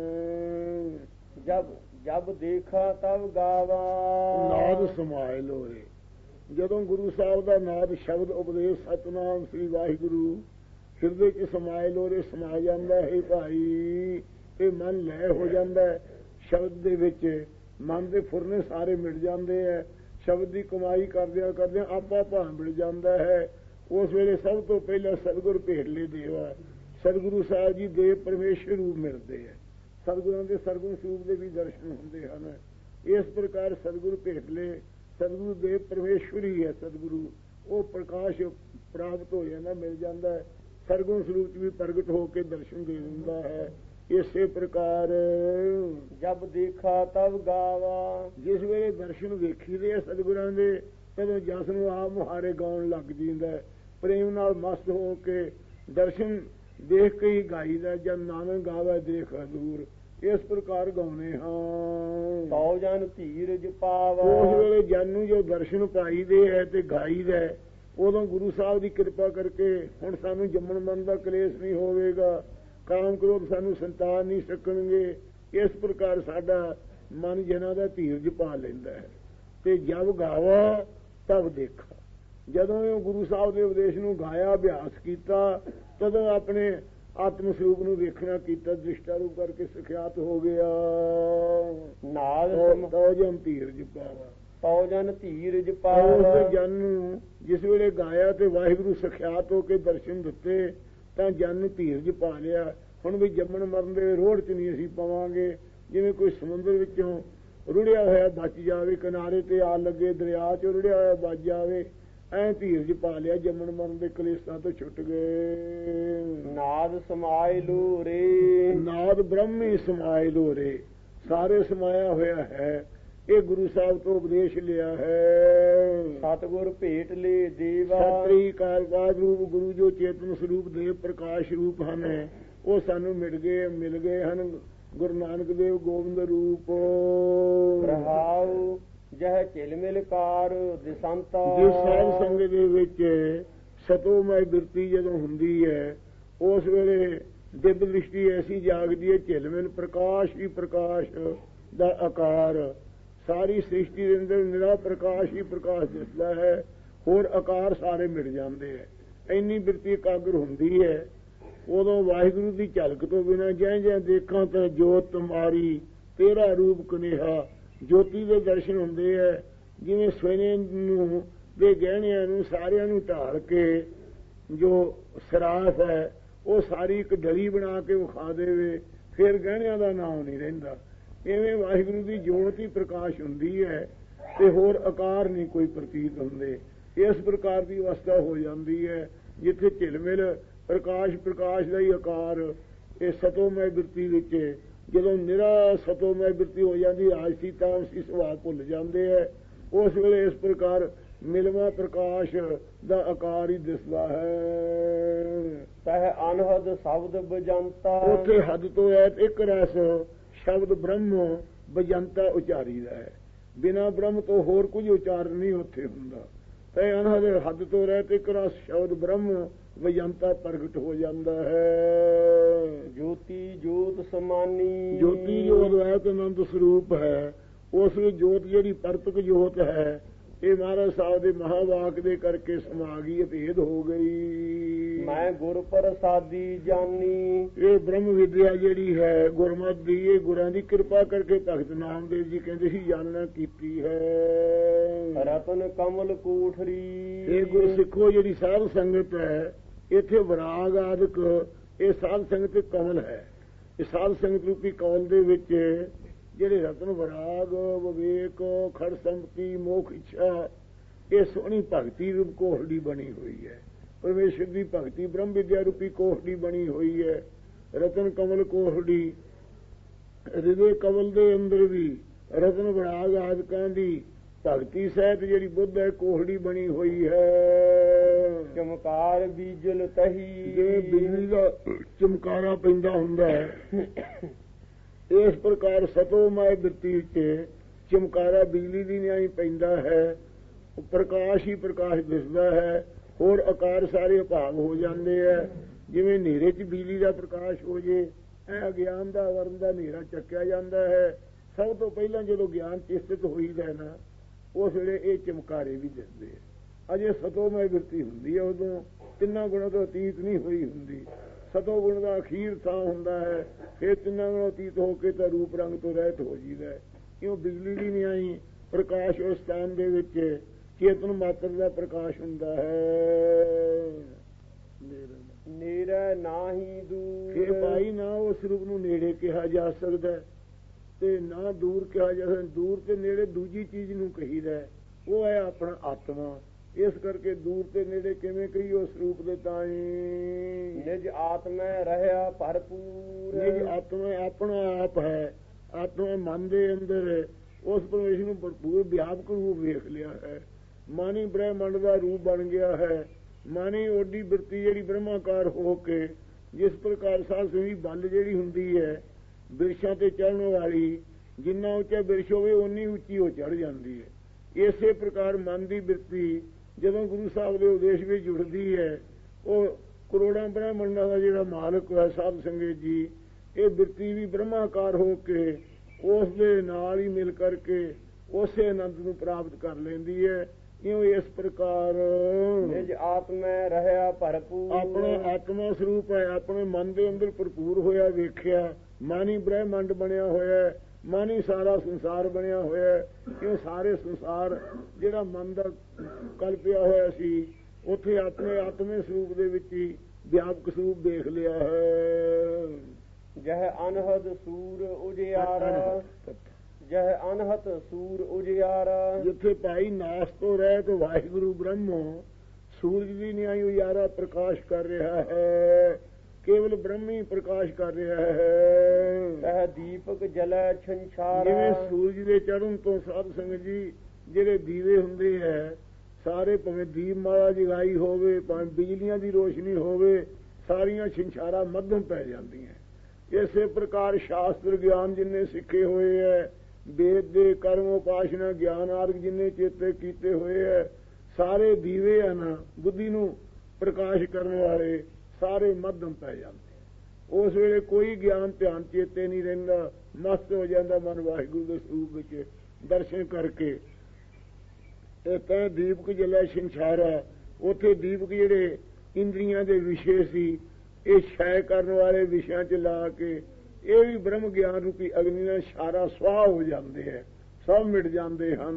ਜਬ ਦੇਖਾ ਤਬ ਗਾਵਾ,
ਨਾਦ ਸਮਾਏ ਲੋਏ। ਜਦੋਂ ਗੁਰੂ ਸਾਹਿਬ ਦਾ ਨਾਦ ਸ਼ਬਦ ਉਪਦੇਸ਼ ਸਤਿਨਾਮ ਸ੍ਰੀ ਵਾਹਿਗੁਰੂ ਹਿਰਦੇ 'ਚ ਸਮਾਏ ਲੋਰੇ ਸਮਾ ਜਾਂਦਾ ਹੈ ਭਾਈ, ਇਹ ਮਨ ਲੈ ਹੋ ਜਾਂਦਾ ਹੈ। ਸ਼ਬਦ ਦੇ ਵਿੱਚ ਮਨ ਦੇ ਫੁਰਨੇ ਸਾਰੇ ਮਿਟ ਜਾਂਦੇ ਹੈ। ਸ਼ਬਦ ਦੀ ਕਮਾਈ ਕਰਦਿਆਂ ਕਰਦਿਆਂ ਆਪਾ ਭਾਂ ਮਿਲ ਜਾਂਦਾ ਹੈ। ਉਸ ਵੇਲੇ ਸਭ ਤੋਂ ਪਹਿਲਾਂ ਸਤਿਗੁਰ ਭੇਟ ਲੈ ਦੇਵਾ, ਸਤਿਗੁਰੂ ਸਾਹਿਬ ਜੀ ਦੇਵ ਪਰਮੇਸ਼ਰ ਰੂਪ ਮਿਲਦੇ ਹੈ। ਸਤਿਗੁਰਾਂ ਦੇ ਸਰਗੁਣ ਸਰੂਪ ਦੇ ਵੀ ਦਰਸ਼ਨ ਹੁੰਦੇ ਹਨ। ਇਸ ਪ੍ਰਕਾਰ ਸਤਿਗੁਰੂ ਭੇਟ ਲੈ, ਸਤਿਗੁਰੂ ਦੇਵ ਪਰਮੇਸ਼ਵਰ ਹੀ ਹੈ। ਸਤਿਗੁਰੂ ਉਹ ਪ੍ਰਕਾਸ਼ ਪ੍ਰਾਪਤ ਹੋ ਜਾਂਦਾ, ਮਿਲ ਜਾਂਦਾ ਹੈ। ਸਰਗੁਣ ਸਰੂਪ 'ਚ ਵੀ ਪ੍ਰਗਟ ਹੋ ਕੇ ਦਰਸ਼ਨ ਦੇ ਦਿੰਦਾ ਹੈ। ਇਸੇ ਪ੍ਰਕਾਰ
ਜਬ ਦੇਖਾ ਤਬ ਗਾਵਾ।
ਜਿਸ ਵੇਲੇ ਦਰਸ਼ਨ ਵੇਖੀਦੇ ਆ ਸਤਿਗੁਰਾਂ ਦੇ, ਤਦੋਂ ਜਸ ਨੂੰ ਆਪ ਮੁਹਾਰੇ ਗਾਉਣ ਲੱਗ ਜਾਂਦਾ। ਪ੍ਰੇਮ ਨਾਲ ਮਸਤ ਹੋ ਕੇ ਦਰਸ਼ਨ ਦੇਖ ਕੇ ਹੀ ਗਾਈਦਾ। ਜਦ ਨਾਨਕ ਗਾਵੇ ਦੇਖ ਹਜ਼ੂਰ, ਇਸ ਪ੍ਰਕਾਰ ਗਾਉਣੇ ਹਾਂ।
ਤਉ ਜਨ ਧੀਰਜ ਪਾਵਾ।
ਉਸ ਵੇਲੇ ਜਨ ਨੂੰ ਜੋ ਦਰਸ਼ਨ ਪਾਈਦੇ ਹੈ ਤੇ ਗਾਈਦਾ, ਉਦੋਂ ਗੁਰੂ ਸਾਹਿਬ ਦੀ ਕਿਰਪਾ ਕਰਕੇ ਹੁਣ ਸਾਨੂੰ ਜੰਮਣ ਮਰਨ ਦਾ ਕਲੇਸ਼ ਨਹੀਂ ਹੋਵੇਗਾ, ਕਾਮ ਕ੍ਰੋਧ ਸਾਨੂੰ ਸੰਤਾਨ ਨਹੀਂ ਸਕਣਗੇ। ਇਸ ਪ੍ਰਕਾਰ ਸਾਡਾ ਮਨ ਜਨਾਂ ਦਾ ਧੀਰਜ ਪਾ ਲੈਂਦਾ ਹੈ। ਤੇ ਜਬ ਗਾਵਾ ਤਬ ਦੇਖਾ, ਜਦੋਂ ਇਹ ਗੁਰੂ ਸਾਹਿਬ ਦੇ ਉਪਦੇਸ਼ ਨੂੰ ਗਾਇਆ, ਅਭਿਆਸ ਕੀਤਾ, ਤਦੋਂ ਆਪਣੇ ਆਤਮ ਸਰੂਪ ਨੂੰ ਵੇਖਣਾ ਕੀਤਾ, ਦ੍ਰਿਸ਼ਟਾ ਰੂਪ ਕਰਕੇ ਸਿਖਿਆਤ ਹੋ ਗਿਆ।
ਨਾਲ
ਤਉ ਜਨ ਧੀਰਜ ਪਾਵਾ।
ਤਉ ਜਨ ਧੀਰਜ
ਉਸ
ਪਾਵਾ।
ਜਨ ਨੂੰ ਜਿਸ ਵੇਲੇ ਗਾਇਆ ਤੇ ਵਾਹਿਗੁਰੂ ਸਿਖਿਆਤ ਹੋ ਕੇ ਦਰਸ਼ਨ ਦਿੱਤੇ, ਤਾਂ ਜਨ ਨੂੰ ਧੀਰਜ ਪਾ ਲਿਆ। ਹੁਣ ਵੀ ਜੰਮਣ ਮਰਨ ਦੇ ਰੋੜ ਚ ਨਹੀਂ ਅਸੀਂ ਪਵਾਂਗੇ। ਜਿਵੇਂ ਕੋਈ ਸਮੁੰਦਰ ਵਿੱਚੋਂ ਰੁੜਿਆ ਹੋਇਆ ਬਚ ਜਾਵੇ, ਕਿਨਾਰੇ ਤੇ ਆ ਲੱਗੇ, ਦਰਿਆ ਚ ਰੁੜਿਆ ਹੋਇਆ ਬਚ ਜਾਵੇ, ਐ ਧੀਰਜ ਪਾ ਲਿਆ, ਜੰਮਣ ਮਰਨ ਦੇ ਕਲੇਸ਼ਾਂ ਤੋਂ ਛੁੱਟ ਗਏ।
ਨਾਦ ਸਮਾਇ ਲੋ ਰੇ।
ਨਾਦ ਬ੍ਰਹਮੀ ਸਮਾਇ ਲੋ ਰੇ, ਸਾਰੇ ਸਮਾਇਆ ਹੋਇਆ ਹੈ। ਇਹ ਗੁਰੂ ਸਾਹਿਬ ਤੋਂ ਉਪਦੇਸ਼ ਲਿਆ ਹੈ।
ਸਤਿਗੁਰ ਭੇਟ ਲੈ ਦੇਵਾ।
ਸਤਿ ਕਾਲ ਰੂਪ ਗੁਰੂ ਜੋ ਚੇਤਨ ਸਰੂਪ ਦੇਵ ਪ੍ਰਕਾਸ਼ ਰੂਪ ਹਨ, ਉਹ ਸਾਨੂੰ ਮਿਲ ਗਏ ਹਨ। ਗੁਰੂ ਨਾਨਕ ਦੇਵ ਗੋਬਿੰਦ ਰੂਪ।
ਰਹਾਉ ਜਹ ਝਿਲਮਿਲ ਕਾਰ ਦਿਸੰਤਾ।
ਜਿਸ ਸਾਧ ਸੰਗਤ ਦੇ ਵਿੱਚ ਸਤੋਮਈ ਬਿਰਤੀ ਜਦੋਂ ਹੁੰਦੀ ਹੈ, ਉਸ ਵੇਲੇ ਦਿਵ ਦ੍ਰਿਸ਼ਟੀ ਐਸੀ ਜਾਗਦੀ ਹੈ, ਝਿਲਮਿਲ ਪ੍ਰਕਾਸ਼ ਹੀ ਪ੍ਰਕਾਸ਼ ਦਾ ਆਕਾਰ। ਸਾਰੀ ਸ੍ਰਿਸ਼ਟੀ ਦੇ ਅੰਦਰ ਨਿਰਾ ਪ੍ਰਕਾਸ਼ ਹੀ ਪ੍ਰਕਾਸ਼ ਦਿਸਦਾ ਹੈ, ਹੋਰ ਆਕਾਰ ਸਾਰੇ ਮਿਟ ਜਾਂਦੇ ਹੈ। ਇੰਨੀ ਬਿਰਤੀ ਇਕਾਗਰ ਹੁੰਦੀ ਹੈ। ਉਦੋਂ ਵਾਹਿਗੁਰੂ ਦੀ ਝਲਕ ਤੋਂ ਬਿਨਾਂ ਜੈ ਦੇਖਾਂ ਤਾਂ ਜੋਤ ਤੁਮਾਰੀ ਤੇਰਾ ਰੂਪ ਕਨੇਹਾ। ਜੋਤੀ ਦੇ ਦਰਸ਼ਨ ਹੁੰਦੇ ਹੈ। ਜਿਵੇਂ ਸੋਨੇ ਨੂੰ ਦੇ ਗਹਿਣਿਆਂ ਨੂੰ ਸਾਰਿਆਂ ਨੂੰ ਢਾਲ ਕੇ ਜੋ ਸਰਾਫ ਹੈ, ਉਹ ਸਾਰੀ ਇੱਕ ਡਲੀ ਬਣਾ ਕੇ ਵਿਖਾ ਦੇਵੇ, ਫਿਰ ਗਹਿਣਿਆਂ ਦਾ ਨਾਮ ਨਹੀਂ ਰਹਿੰਦਾ। ਇਵੇਂ ਵਾਹਿਗੁਰੂ ਦੀ ਜੋਤ ਹੀ ਪ੍ਰਕਾਸ਼ ਹੁੰਦੀ ਹੈ ਤੇ ਹੋਰ ਆਕਾਰ ਨਹੀਂ ਕੋਈ ਪ੍ਰਤੀਤ ਹੁੰਦੇ। ਇਸ ਪ੍ਰਕਾਰ ਦੀ ਅਵਸਥਾ ਹੋ ਜਾਂਦੀ ਹੈ ਜਿੱਥੇ ਝਿਲਮਿਲ ਪ੍ਰਕਾਸ਼ ਦਾ ਹੀ ਆਕਾਰ। ਇਹ ਸਤੋਮੈ ਬਿਰਤੀ ਵਿੱਚ ਜਦੋਂ ਨਿਰਾ ਸਤੋਮੈ ਬਿਰਤੀ ਹੋ ਜਾਂਦੀ, ਆਜਸੀ ਤਾਮਸੀ ਸੁਭਾਅ ਭੁੱਲ ਜਾਂਦੇ ਹੈ। ਉਸ ਵੇਲੇ ਇਸ ਪ੍ਰਕਾਰ ਮਿਲਵਾ ਪ੍ਰਕਾਸ਼ ਦਾ ਆਕਾਰ ਹੀ ਦਿਸਦਾ ਹੈ।
ਤਹ ਅਨਹਦ ਸ਼ਬਦ ਬਜੰਤਾ।
ਉੱਥੇ ਹੱਦ ਤੋਂ ਹੈ ਇੱਕ ਰਸ ਸ਼ਬਦ ਬ੍ਰਹਮ ਬਜੰਤਾ ਉਚਾਰੀਦਾ ਹੈ। ਬਿਨਾਂ ਬ੍ਰਹਮ ਤੋਂ ਹੋਰ ਕੁਝ ਉਚਾਰਨ ਨਹੀਂ ਉੱਥੇ ਹੁੰਦਾ। ਤੈ ਅਨਹਦ ਹੱਦ ਤੋਂ ਰਹਿਤ ਇੱਕ ਰਸ ਸ਼ਬਦ ਬ੍ਰਹਮ ਬਜੰਤਾ ਪ੍ਰਗਟ ਹੋ ਜਾਂਦਾ ਹੈ।
ਜੋਤੀ ਜੋਤ ਸਮਾਨੀ।
ਜੋਤੀ ਜੋਤ ਹੈ ਤੇ ਅਨੰਦ ਸਰੂਪ ਹੈ। ਉਸ ਵਿੱਚ ਜੋਤ ਜਿਹੜੀ ਪਰਤਕ ਜੋਤ ਹੈ, ਇਹ ਮਹਾਰਾਜ ਸਾਹਿਬ ਦੇ ਮਹਾਵਾਕ ਦੇ ਕਰਕੇ ਸਮਾ ਗਈ, ਭੇਦ ਹੋ ਗਈ।
ਮੈਂ ਗੁਰ ਪ੍ਰਸਾਦੀ ਜਾਨੀ।
ਇਹ ਬ੍ਰਹਮ ਵਿਦਿਆ ਜਿਹੜੀ ਹੈ ਗੁਰਮਤਿ ਦੀ, ਇਹ ਗੁਰਾਂ ਦੀ ਕਿਰਪਾ ਕਰਕੇ ਭਗਤ ਨਾਮਦੇਵ ਜੀ ਕਹਿੰਦੇ ਸੀ ਜਾਣਨਾ ਕੀਤੀ ਹੈ।
ਰਤਨ ਕਮਲ ਕੋਠਰੀ।
ਇਹ ਗੁਰਸਿੱਖੋ ਜਿਹੜੀ ਸਾਧ ਸੰਗਤ ਹੈ, ਇੱਥੇ ਵਿਰਾਗ ਆਦਿਕ ਇਹ ਸਾਧ ਸੰਗਤ ਕਮਲ ਹੈ। ਇਹ ਸਾਧ ਸੰਗਤ ਰੂਪੀ ਕਮਲ ਦੇ ਵਿੱਚ ਜਿਹੜੇ ਰਤਨ ਵਿਰਾਗ ਵਿਵੇਕ ਖੜ ਸੰਪਤੀ ਮੋਖ ਇੱਛਾ, ਇਹ ਸੋਹਣੀ ਭਗਤੀ ਰੂਪ ਕੋਹੜੀ ਬਣੀ ਹੋਈ ਹੈ। ਪਰਮੇਸ਼ਰ ਦੀ ਭਗਤੀ ਬ੍ਰਹਮ ਵਿਦਿਆ ਰੂਪੀ ਕੋਹੜੀ ਬਣੀ ਹੋਈ ਹੈ। ਰਤਨ ਕਮਲ ਕੋਹੜੀ, ਹਿਰਦੇ ਕਮਲ ਦੇ ਅੰਦਰ ਵੀ ਰਤਨ ਵਿਰਾਗ ਆਦਿਕਾਂ ਦੀ ਭਗਤੀ ਸਹਿਤ ਜਿਹੜੀ ਬੁੱਧ ਹੈ ਕੋਹੜੀ ਬਣੀ ਹੋਈ ਹੈ।
ਚਮਕਾਰ ਬੀਜਲ ਤਹੀ।
ਜੇ ਬਿਜਲੀ ਦਾ ਚਮਕਾਰਾ ਪੈਂਦਾ ਹੁੰਦਾ ਹੈ, ਇਸ ਪ੍ਰਕਾਰ ਸਤੋਮੈ ਬਿਰਤੀ ਵਿੱਚ ਚਮਕਾਰਾ ਬਿਜਲੀ ਦੀ ਨਿਆਈ ਪੈਂਦਾ ਹੈ। ਪ੍ਰਕਾਸ਼ ਹੀ ਪ੍ਰਕਾਸ਼ ਦਿਸਦਾ ਹੈ, ਹੋਰ ਆਕਾਰ ਸਾਰੇ ਅਭਾਵ ਹੋ ਜਾਂਦੇ ਹੈ। ਜਿਵੇਂ ਹਨੇਰੇ 'ਚ ਬਿਜਲੀ ਦਾ ਪ੍ਰਕਾਸ਼ ਹੋ ਜੇ, ਐ ਅਗਿਆਨ ਦਾ ਵਰਨ ਦਾ ਹਨੇਰਾ ਚੱਕਿਆ ਜਾਂਦਾ ਹੈ। ਸਭ ਤੋਂ ਪਹਿਲਾਂ ਜਦੋਂ ਗਿਆਨ ਚਿਸਤਿਤ ਹੋਈਦਾ ਨਾ, ਉਸ ਵੇਲੇ ਇਹ ਚਮਕਾਰੇ ਵੀ ਦਿਸਦੇ ਆ। ਅਜੇ ਸਤੋਮੈ ਬਿਰਤੀ ਹੁੰਦੀ ਹੈ, ਉਦੋਂ ਤਿੰਨਾਂ ਗੁਣਾਂ ਤੋਂ ਅਤੀਤ ਨਹੀਂ ਹੋਈ ਹੁੰਦੀ। ਸਤੋ ਗੁਣ ਦਾ ਅਖੀਰ ਥਾਂ ਹੁੰਦਾ ਹੈ, ਫਿਰ ਤਿੰਨਾਂ ਗੁਣਾਂ ਅਤੀਤ ਹੋ ਕੇ ਤਾਂ ਰੂਪ ਰੰਗ ਤੋਂ ਰਹਿਤ ਹੋ ਜੀਦਾ। ਕਿਉਂ ਬਿਜਲੀ ਦੀ ਨਹੀਂ ਆਈ, ਪ੍ਰਕਾਸ਼ ਉਸ ਸਥਾਨ ਦੇ ਵਿੱਚ ਚੇਤਨ ਮਾਤਰ ਦਾ ਪ੍ਰਕਾਸ਼ ਹੁੰਦਾ ਹੈ।
ਨੇੜੇ ਨਾਹੀ ਦੂਰ।
ਕਿ ਭਾਈ ਨਾ ਉਸ ਰੂਪ ਨੂੰ ਨੇੜੇ ਕਿਹਾ ਜਾ ਸਕਦਾ ਤੇ ਨਾ ਦੂਰ ਕਿਹਾ ਜਾ ਸਕਦਾ। ਦੂਰ ਤੇ ਨੇੜੇ ਦੂਜੀ ਚੀਜ਼ ਨੂੰ ਕਹੀਦਾ, ਉਹ ਹੈ ਆਪਣਾ ਆਤਮਾ। ਇਸ ਕਰਕੇ ਦੂਰ ਤੇ ਨੇੜੇ ਕਿਵੇਂ ਕਹੀ ਉਸ ਰੂਪ ਦੇ ਤਾਈ।
ਨਿਜ ਆਤਮੈ ਰਹਿਆ ਭਰਪੂਰ।
ਨਿਜ ਆਤਮਾ ਆਪਣਾ ਆਪ ਹੈ, ਆਤਮਾ ਮਨ ਦੇ ਅੰਦਰ ਉਸ ਪਰਮੇਸ਼ਰ ਨੂੰ ਭਰਪੂਰ ਵਿਆਪਕ ਰੂਪ ਵੇਖ ਲਿਆ ਹੈ। ਮਾਨੀ ਬ੍ਰਹਮੰਡ ਦਾ ਰੂਪ ਬਣ ਗਿਆ ਹੈ। ਮਾਨੀ ਓਡੀ ਬਿਰਤੀ ਜਿਹੜੀ ਬ੍ਰਹਮਾਕਾਰ ਹੋ ਕੇ ਜਿਸ ਪ੍ਰਕਾਰ ਸਾਧ ਸੰਗੀ ਬੱਲ ਜਿਹੜੀ ਹੁੰਦੀ ਹੈ ਬਿਰਸ਼ਾਂ ਤੇ ਚੜ੍ਹਨ ਵਾਲੀ, ਜਿੰਨਾ ਉੱਚਾ ਬਿਰਸ਼ ਹੋਵੇ ਓਨੀ ਉੱਚੀ ਉਹ ਚੜ੍ਹ ਜਾਂਦੀ ਹੈ। ਇਸੇ ਪ੍ਰਕਾਰ ਮਨ ਦੀ ਬਿਰਤੀ ਜਦੋਂ ਗੁਰੂ ਸਾਹਿਬ ਦੇ ਉਦੇਸ਼ ਵਿੱਚ ਜੁੜਦੀ ਹੈ, ਉਹ ਕਰੋੜਾਂ ਬ੍ਰਹਮੰਡਾਂ ਦਾ ਜਿਹੜਾ ਮਾਲਕ ਹੈ ਸਾਧ ਸੰਗਤ ਜੀ, ਇਹ ਬਿਰਤੀ ਵੀ ਬ੍ਰਹਮਾਕਾਰ ਹੋ ਕੇ ਉਸ ਦੇ ਨਾਲ ਹੀ ਮਿਲ ਕਰਕੇ ਉਸੇ ਆਨੰਦ ਨੂੰ ਪ੍ਰਾਪਤ ਕਰ ਲੈਂਦੀ ਹੈ। ਇਉਂ ਇਸ ਪ੍ਰਕਾਰ
ਨਿਜ ਆਤਮੈ ਰਹਿਆ ਭਰਪੂਰ।
ਆਪਣਾ ਆਤਮਾ ਸਰੂਪ ਹੈ, ਆਪਣੇ ਮਨ ਦੇ ਅੰਦਰ ਭਰਪੂਰ ਹੋਇਆ ਵੇਖਿਆ। ਮਨ ਹੀ ਬ੍ਰਹਮੰਡ ਬਣਿਆ ਹੋਇਆ, ਮਨ ਹੀ ਸਾਰਾ ਸੰਸਾਰ ਬਣਿਆ ਹੋਇਆ। ਇਹ ਸਾਰੇ ਸੰਸਾਰ ਜਿਹੜਾ ਮਨ ਦਾ ਕਲਪਿਆ ਹੋਇਆ ਸੀ, ਉੱਥੇ ਆਪਣੇ ਆਤਮੇ ਸਰੂਪ ਦੇ ਵਿੱਚ ਹੀ ਵਿਆਪਕ ਸਰੂਪ ਦੇਖ ਲਿਆ ਹੈ।
ਜਹ ਅਨਹਦ ਸੂਰ ਉਜਿਆਰਾ, ਜਹ ਅਨਹਤ ਸੂਰ ਉਜਿਆਰਾ।
ਜਿੱਥੇ ਭਾਈ ਨਾਸ ਤੋਂ ਰਹਿ ਤੋਂ ਵਾਹਿਗੁਰੂ ਬ੍ਰਹਮੋ ਸੂਰਜ ਦੀ ਨਿਆਈ ਉਜਾਰਾ ਪ੍ਰਕਾਸ਼ ਕਰ ਰਿਹਾ ਹੈ। ਕੇਵਲ ਬ੍ਰਹਮ ਹੀ ਪ੍ਰਕਾਸ਼ ਕਰ ਰਿਹਾ ਹੈ।
ਇਹ ਦੀਪਕ ਜਲੈ ਛੰਛਾਰਾ।
ਜਿਵੇਂ ਸੂਰਜ ਦੇ ਚੜ੍ਹਨ ਤੋਂ ਸਾਧ ਸੰਗਤ ਜੀ ਜਿਹੜੇ ਦੀਵੇ ਹੁੰਦੇ ਹੈ ਸਾਰੇ, ਭਾਵੇਂ ਦੀਪਮਾਲਾ ਜਗਾਈ ਹੋਵੇ, ਭਾਵੇਂ ਬਿਜਲੀਆਂ ਦੀ ਰੋਸ਼ਨੀ ਹੋਵੇ, ਸਾਰੀਆਂ ਛੰਛਾਰਾਂ ਮੱਧਮ ਪੈ ਜਾਂਦੀਆਂ। ਇਸੇ ਪ੍ਰਕਾਰ ਸ਼ਾਸਤਰ ਗਿਆਨ ਜਿੰਨੇ ਸਿੱਖੇ ਹੋਏ ਹੈ, ਵੇਦ ਦੇ ਕਰਮ ਉਪਾਸ਼ਨਾ ਗਿਆਨ ਆਰਗ ਜਿੰਨੇ ਚੇਤੇ ਕੀਤੇ ਹੋਏ ਹੈ, ਸਾਰੇ ਦੀਵੇ ਹਨ ਬੁੱਧੀ ਨੂੰ ਪ੍ਰਕਾਸ਼ ਕਰਨ ਵਾਲੇ, ਸਾਰੇ ਮੱਧਮ ਪੈ ਜਾਂਦੇ। ਉਸ ਵੇਲੇ ਕੋਈ ਗਿਆਨ ਧਿਆਨ ਚੇਤੇ ਨਹੀਂ ਰਹਿੰਦਾ, ਮਸਤ ਹੋ ਜਾਂਦਾ ਮਨ ਵਾਹਿਗੁਰੂ ਦੇ ਸਰੂਪ ਵਿੱਚ ਦਰਸ਼ਨ ਕਰਕੇ। ਇਹ ਤਾਂ ਦੀਪਕ ਜਲਿਆ ਸੰਸਾਰਾ। ਉੱਥੇ ਦੀਪਕ ਜਿਹੜੇ ਇੰਦਰੀਆਂ ਦੇ ਵਿਸ਼ੇ ਸੀ, ਇਹ ਛਾਇ ਕਰਨ ਵਾਲੇ ਵਿਸ਼ਿਆਂ 'ਚ ਲਾ ਕੇ ਇਹ ਵੀ ਬ੍ਰਹਮ ਗਿਆਨ ਰੂਪੀ ਅਗਨੀ ਨਾਲ ਸਾਰਾ ਸੁਆਹ ਹੋ ਜਾਂਦੇ ਹੈ, ਸਭ ਮਿਟ ਜਾਂਦੇ ਹਨ।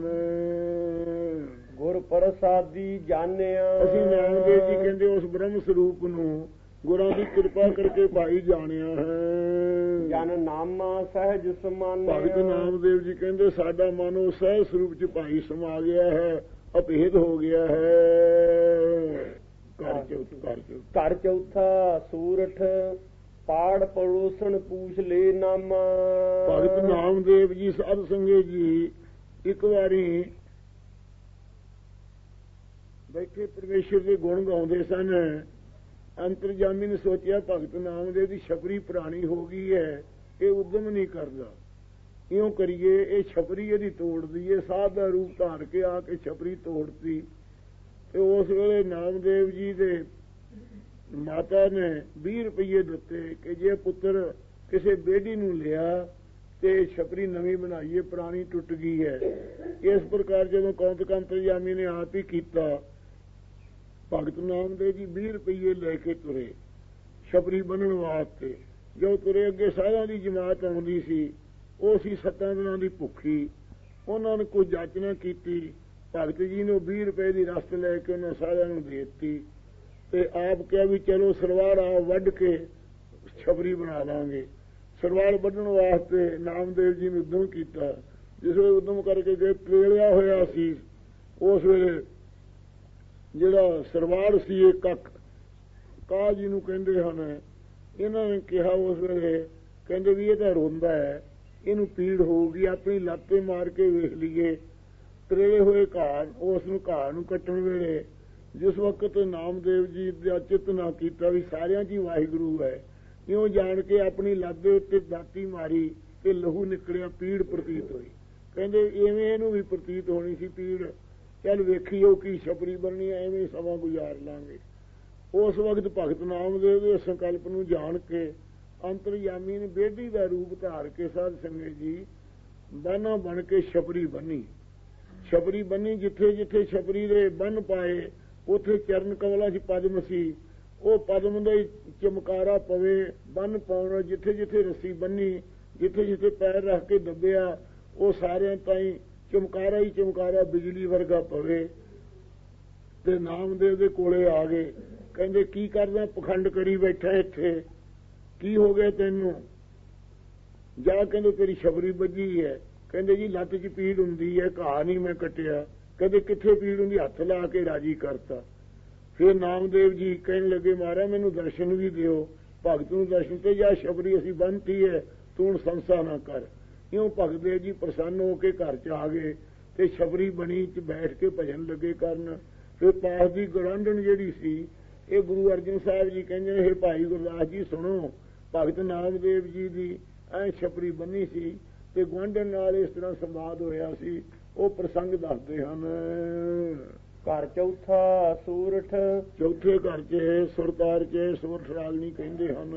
ਗੁਰ ਪ੍ਰਸਾਦੀ ਜਾਣਿਆ।
ਅਸੀਂ ਨਾਮਦੇਵ ਜੀ ਕਹਿੰਦੇ ਉਸ ਬ੍ਰਹਮ ਸਰੂਪ ਨੂੰ ਗੁਰਾਂ ਦੀ ਕਿਰਪਾ ਕਰਕੇ ਭਾਈ ਜਾਣਿਆ ਹੈ।
ਜਨ ਨਾਮਾ ਸਹਿਜ ਸਮਾਨਿਆ।
ਭਗਤ ਨਾਮਦੇਵ ਜੀ ਕਹਿੰਦੇ ਸਾਡਾ ਮਨ ਉਹ ਸਹਿਜ ਸਰੂਪ 'ਚ ਭਾਈ ਸਮਾ ਗਿਆ ਹੈ, ਅਭੇਦ ਹੋ ਗਿਆ ਹੈ।
ਘਰ ਚੌਥਾ ਸੂਰਠ ਪਾੜ ਪੜੋਸਣ ਪੂਛ ਲੈ ਨਾਮਾ।
ਭਗਤ ਨਾਮਦੇਵ ਜੀ ਸਾਧ ਸੰਗਤ ਜੀ ਇੱਕ ਵਾਰੀ ਬੈਠੇ ਪਰਮੇਸ਼ਰ ਦੇ ਗੁਣ ਗਾਉਂਦੇ ਸਨ। ਅੰਤਰਜਾਮੀ ਨੇ ਸੋਚਿਆ ਭਗਤ ਨਾਮਦੇਵ ਦੀ ਛਪਰੀ ਪੁਰਾਣੀ ਹੋ ਗਈ ਹੈ, ਇਹ ਉਦਮ ਨਹੀਂ ਕਰਦਾ, ਇਉਂ ਕਰੀਏ ਇਹ ਛਪਰੀ ਇਹਦੀ ਤੋੜ ਦਈਏ। ਸਾਧ ਦਾ ਰੂਪ ਧਾਰ ਕੇ ਆ ਕੇ ਛਪਰੀ ਤੋੜਤੀ। ਤੇ ਉਸ ਵੇਲੇ ਨਾਮਦੇਵ ਜੀ ਦੇ ਮਾਤਾ ਨੇ 20 ਰੁਪਏ ਦਿੱਤੇ ਕਿ ਜੇ ਪੁੱਤਰ ਕਿਸੇ ਬੇੜੀ ਨੂੰ ਲਿਆ ਤੇ ਛਪਰੀ ਨਵੀਂ ਬਣਾਈਏ, ਪੁਰਾਣੀ ਟੁੱਟ ਗਈ ਹੈ। ਇਸ ਪ੍ਰਕਾਰ ਜਦੋਂ ਕੌਤਕ ਅੰਤਰਜਾਮੀ ਨੇ ਆਪ ਹੀ ਕੀਤਾ, ਭਗਤ ਨਾਮਦੇਵ ਜੀ 20 ਰੁਪਏ ਲੈ ਕੇ ਤੁਰੇ ਛਪਰੀ ਬੰਨਣ ਵਾਸਤੇ। ਜੋ ਤੁਰੇ ਅੱਗੇ ਸਾਧਾਂ ਦੀ ਜਮਾਤ ਆਉਂਦੀ ਸੀ, ਉਹ ਸੀ 7 ਦਿਨਾਂ ਦੀ ਭੁੱਖੀ। ਉਹਨਾਂ ਨੇ ਕੋਈ ਜਾਚ ਨਾ ਕੀਤੀ। ਭਗਤ ਜੀ ਨੇ 20 ਰੁਪਏ ਦੀ ਰਸਤ ਲੈ ਕੇ ਉਹਨਾਂ ਸਾਰਿਆਂ ਨੂੰ ਦੇ ਦਿੱਤੀ ਤੇ ਆਪ ਕਿਹਾ ਵੀ ਚਲੋ ਸਰਵਾਰ ਆ ਵੱਢ ਕੇ ਛਪਰੀ ਬਣਾ ਲਾਂਗੇ। ਸਰਵਾਰ ਵੱਢਣ ਵਾਸਤੇ ਨਾਮਦੇਵ ਜੀ ਨੇ ਉਦਮ ਕੀਤਾ। ਜਿਸ ਵੇਲੇ ਉਦਮ ਕਰਕੇ ਗਏ, ਪਲੇਲਿਆ ਹੋਇਆ ਸੀ ਉਸ ਵੇਲੇ ਜਿਹੜਾ ਸਰਵਾਰ ਸੀ ਇਹ ਕੱਖ ਕਾਹ ਜੀ ਨੂੰ ਕਹਿੰਦੇ ਹਨ। ਇਹਨਾਂ ਨੇ ਕਿਹਾ ਉਸ ਵੇਲੇ, ਕਹਿੰਦੇ ਵੀ ਇਹ ਤਾਂ ਰੋਂਦਾ ਹੈ, ਇਹਨੂੰ ਪੀੜ ਹੋਊਗੀ, ਆਪਣੀ ਲੱਤੇ ਮਾਰ ਕੇ ਵੇਖ ਲਈਏ। ਤਰੇ ਹੋਏ ਘਾਹ, ਉਸ ਨੂੰ ਘਾਹ ਨੂੰ ਕੱਟਣ ਵੇਲੇ ਜਿਸ ਵਕਤ ਨਾਮਦੇਵ ਜੀ ਦਾ ਚਿੱਤ ਨਾ ਕੀਤਾ ਵੀ ਸਾਰਿਆਂ 'ਚ ਹੀ ਵਾਹਿਗੁਰੂ ਹੈ, ਇਉਂ ਜਾਣ ਕੇ ਆਪਣੀ ਲੱਤ ਦੇ ਉੱਤੇ ਦਾਤੀ ਮਾਰੀ ਤੇ ਲਹੂ ਨਿਕਲਿਆ, ਪੀੜ ਪ੍ਰਤੀਤ ਹੋਈ। ਕਹਿੰਦੇ ਐਵੇਂ ਇਹਨੂੰ ਵੀ ਪ੍ਰਤੀਤ ਹੋਣੀ ਸੀ ਪੀੜ, ਚੱਲ ਵੇਖੀਓ ਕੀ ਛਪਰੀ ਬਣਨੀ, ਐਵੇਂ ਸਮਾਂ ਗੁਜ਼ਾਰ ਲਾਂਗੇ। ਉਸ ਵਕਤ ਭਗਤ ਨਾਮਦੇਵ ਦੇ ਸੰਕਲਪ ਨੂੰ ਜਾਣ ਕੇ ਅੰਤਰਜਾਮੀ ਨੇ ਬੇੜੀ ਦਾ ਰੂਪ ਧਾਰ ਕੇ ਸਾਧ ਸੰਗਤ ਜੀ ਬਾਨਾ ਬਣ ਕੇ ਛਪਰੀ ਬੰਨੀ। ਛਪਰੀ ਬੰਨੀ, ਜਿੱਥੇ ਜਿੱਥੇ ਛਪਰੀ ਦੇ ਬੰਨ ਪਾਏ ਉੱਥੇ ਚਰਨ ਕਮਲਾਂ 'ਚ ਪਦਮ ਸੀ, ਉਹ ਪਦਮ ਦਾ ਹੀ ਚਮਕਾਰਾ ਪਵੇ ਬੰਨ ਪਾਉਣਾ। ਜਿੱਥੇ ਜਿੱਥੇ ਰੱਸੀ ਬੰਨੀ, ਜਿੱਥੇ ਜਿੱਥੇ ਪੈਰ ਰੱਖ ਕੇ ਦੱਬਿਆ, ਉਹ ਸਾਰਿਆਂ ਤਾਈਂ ਚਮਕਾਰਾ ਹੀ ਚਮਕਾਰਾ ਬਿਜਲੀ ਵਰਗਾ ਪਵੇ। ਤੇ ਨਾਮਦੇਵ ਦੇ ਕੋਲੇ ਆ ਗਏ, ਕਹਿੰਦੇ ਕੀ ਕਰਦਾ, ਪਖੰਡ ਕਰੀ ਬੈਠਾ ਇੱਥੇ, ਕੀ ਹੋ ਗਿਆ ਤੈਨੂੰ? ਜਾ ਕਹਿੰਦੇ ਤੇਰੀ ਛਪਰੀ ਵੱਜੀ ਹੈ। ਕਹਿੰਦੇ ਜੀ ਲੱਤ 'ਚ ਪੀੜ ਹੁੰਦੀ ਹੈ, ਘਾਹ ਨਹੀਂ ਮੈਂ ਕੱਟਿਆ। ਕਦੇ ਕਿੱਥੇ ਪੀੜ ਹੁੰਦੀ, ਹੱਥ ਲਾ ਕੇ ਰਾਜੀ ਕਰਤਾ। ਫਿਰ ਨਾਮਦੇਵ ਜੀ ਕਹਿਣ ਲੱਗੇ, ਮਹਾਰਾਜ ਮੈਨੂੰ ਦਰਸ਼ਨ ਵੀ ਦਿਓ, ਭਗਤ ਨੂੰ ਦਰਸ਼ਨ ਤੇ ਜਾ, ਸ਼ਬਰੀ ਅਸੀਂ ਬੰਨਤੀ ਹੈ, ਤੂੰ ਹੁਣ ਸੰਸਾ ਨਾ ਕਰ। ਇਉਂ ਭਗਤ ਦੇਵ ਜੀ ਪ੍ਰਸੰਨ ਹੋ ਕੇ ਘਰ ਚ ਆ ਗਏ ਤੇ ਸ਼ਬਰੀ ਬਣੀ ਚ ਬੈਠ ਕੇ ਭਜਨ ਲੱਗੇ ਕਰਨ। ਫਿਰ ਪਾਸ ਦੀ ਗਰਾਂਢਣ ਜਿਹੜੀ ਸੀ, ਇਹ ਗੁਰੂ ਅਰਜਨ ਸਾਹਿਬ ਜੀ ਕਹਿੰਦੇ ਨੇ, ਇਹ ਭਾਈ ਗੁਰਦਾਸ ਜੀ ਸੁਣੋ, ਭਗਤ ਨਾਮਦੇਵ ਜੀ ਦੀ ਐ ਛਪਰੀ ਬੰਨੀ ਸੀ ਤੇ ਗੁਆਂਢਣ ਨਾਲ ਇਸ ਤਰ੍ਹਾਂ ਸੰਵਾਦ ਹੋਇਆ ਸੀ। ਉਹ ਪ੍ਰਸੰਗ ਦੱਸਦੇ ਹਨ।
ਘਰ ਚੌਥਾ ਸੂਰਠ,
ਚੌਥੇ ਘਰ ਚ ਸੁਰਤਾਰ ਚ ਸੂਰਠ ਰਾਗਣੀ ਕਹਿੰਦੇ ਹਨ।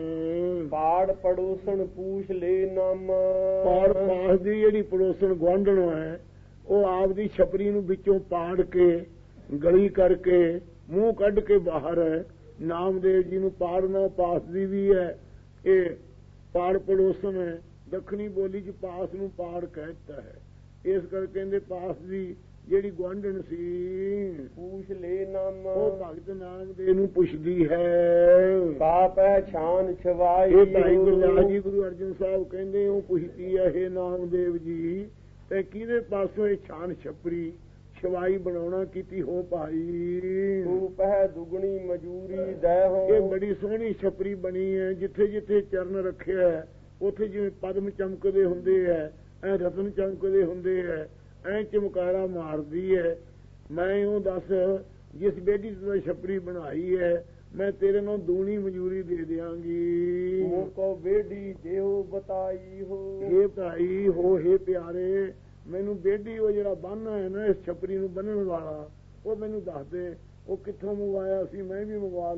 ਪਾੜ ਪੜੋਸਣ ਪੂਛ ਲੈ ਨਾਮ,
ਪਾੜ ਪਾਸ ਦੀ ਜਿਹੜੀ ਪੜੋਸਣ ਗੁਆਂਢਣ ਹੈ, ਉਹ ਆਪਦੀ ਛਪਰੀ ਨੂੰ ਵਿੱਚੋਂ ਪਾੜ ਕੇ ਗਲੀ ਕਰਕੇ ਮੂੰਹ ਕੱਢ ਕੇ ਬਾਹਰ ਹੈ। ਨਾਮਦੇਵ ਜੀ ਨੂੰ ਪਾੜਨਾ ਪਾਸ ਦੀ ਵੀ ਹੈ, ਇਹ ਪਾੜ ਪੜੋਸਣ ਹੈ। ਦੱਖਣੀ ਬੋਲੀ ਚ ਪਾਸ ਨੂੰ ਪਾੜ ਕਹਿਤਾ ਹੈ। ਇਸ ਕਰਕੇ ਕਹਿੰਦੇ ਪਾਸ ਦੀ ਜਿਹੜੀ ਗੁਆਂਢਣ ਸੀ,
ਪੂਛ ਲੈ ਨਾਮ,
ਉਹ ਭਗਤ ਨਾਮਦੇਵ ਨੂੰ ਪੁੱਛਦੀ ਹੈ।
ਕਾ ਪਹਿਛਾਨ ਛਵਾਈ,
ਇਹ ਭਾਈ ਗੁਰਦਾਸ ਜੀ ਗੁਰੂ ਅਰਜਨ ਸਾਹਿਬ ਕਹਿੰਦੇ ਉਹ ਪੁੱਛਦੀ ਹੈ, ਇਹ ਨਾਮਦੇਵ ਜੀ ਤੇ ਕਿਹਦੇ ਪਾਸੋਂ ਇਹ ਛਾਨ ਛਪਰੀ ਛਵਾਈ ਬਣਾਉਣਾ ਕੀਤੀ ਹੋ ਭਾਈ?
ਤੂੰ ਪਹਿ ਦੁਗਣੀ ਮਜੂਰੀ ਦੇ ਹੋ।
ਇਹ ਬੜੀ ਸੋਹਣੀ ਛਪਰੀ ਬਣੀ ਹੈ, ਜਿੱਥੇ ਜਿੱਥੇ ਚਰਨ ਰੱਖਿਆ ਹੈ ਉੱਥੇ ਜਿਵੇਂ ਪਦਮ ਚਮਕਦੇ ਹੁੰਦੇ ਹੈ, ਐ ਰਤਨ ਚਮਕਦੇ ਹੁੰਦੇ ਹੈ, ਐ ਚਮਕਾਰਾ ਮਾਰਦੀ ਹੈ। ਮੈਂ ਉਹ ਦੱਸ, ਜਿਸ ਬੇਟੀ ਤੋਂ ਛਪਰੀ ਬਣਾਈ ਹੈ, ਮੈਂ ਤੇਰੇ ਨੂੰ ਦੂਣੀ ਮਜੂਰੀ ਦੇ ਦਿਆਂਗੀ।
ਮੋਕੋ ਬੇਡੀ ਦੇਹੋ ਬਤਾਈ ਹੋ।
ਇਹ ਭਾਈ ਹੋ, ਇਹ ਪਿਆਰੇ, ਮੈਨੂੰ ਬੇਡੀ ਉਹ ਜਿਹੜਾ ਬੰਨ ਹੈ ਨਾ, ਇਸ ਛਪਰੀ ਨੂੰ ਬੰਨਣ ਵਾਲਾ, ਉਹ ਮੈਨੂੰ ਦੱਸ ਦੇ, ਉਹ ਕਿੱਥੋਂ ਮੰਗਵਾਇਆ ਸੀ, ਮੈਂ ਵੀ ਮੰਗਵਾ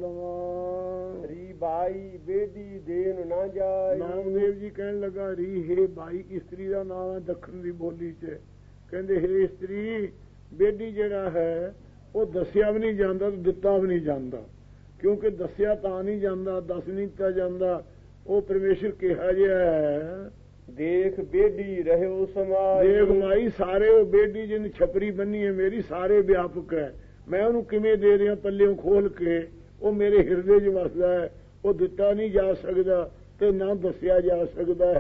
ਲਵਾਂ।
ਰੀ ਬਾਈ ਬੇਡੀ ਦੇਨ ਨਾ ਜਾਏ।
ਨਾਮਦੇਵ ਜੀ ਕਹਿਣ ਲੱਗਾ, ਰੀ ਹੈ ਬਾਈ ਇਸਤਰੀ ਦਾ ਨਾਮ ਹੈ ਦੱਖਣ ਦੀ ਬੋਲੀ ਚ। ਕਹਿੰਦੇ ਹੈ ਇਸਤਰੀ, ਬੇਡੀ ਜਿਹੜਾ ਹੈ ਉਹ ਦੱਸਿਆ ਵੀ ਨਹੀਂ ਜਾਂਦਾ ਤੇ ਦਿੱਤਾ ਵੀ ਨਹੀਂ ਜਾਂਦਾ, ਕਿਉਂਕਿ ਦੱਸਿਆ ਤਾਂ ਨਹੀਂ ਜਾਂਦਾ, ਦੱਸ ਨਹੀਂ ਦਿੱਤਾ ਜਾਂਦਾ। ਉਹ ਪਰਮੇਸ਼ਰ ਕਿਹਾ ਜਿਹਾ ਹੈ,
ਦੇਖ ਬੇਡੀ ਰਹਿਓ ਸਮਾਈ।
ਦੇਖ ਮਾਈ, ਸਾਰੇ ਉਹ ਬੇਡੀ ਜਿਹਨੇ ਛਪਰੀ ਬੰਨੀ ਹੈ ਮੇਰੀ, ਸਾਰੇ ਵਿਆਪਕ ਹੈ। ਮੈਂ ਉਹਨੂੰ ਕਿਵੇਂ ਦੇ ਦਿਆਂ ਪੱਲਿਓਂ ਖੋਲ ਕੇ? ਉਹ ਮੇਰੇ ਹਿਰਦੇ 'ਚ ਵਸਦਾ ਹੈ, ਉਹ ਦਿੱਤਾ ਨਹੀਂ ਜਾ ਸਕਦਾ ਤੇ ਨਾ ਦੱਸਿਆ ਜਾ ਸਕਦਾ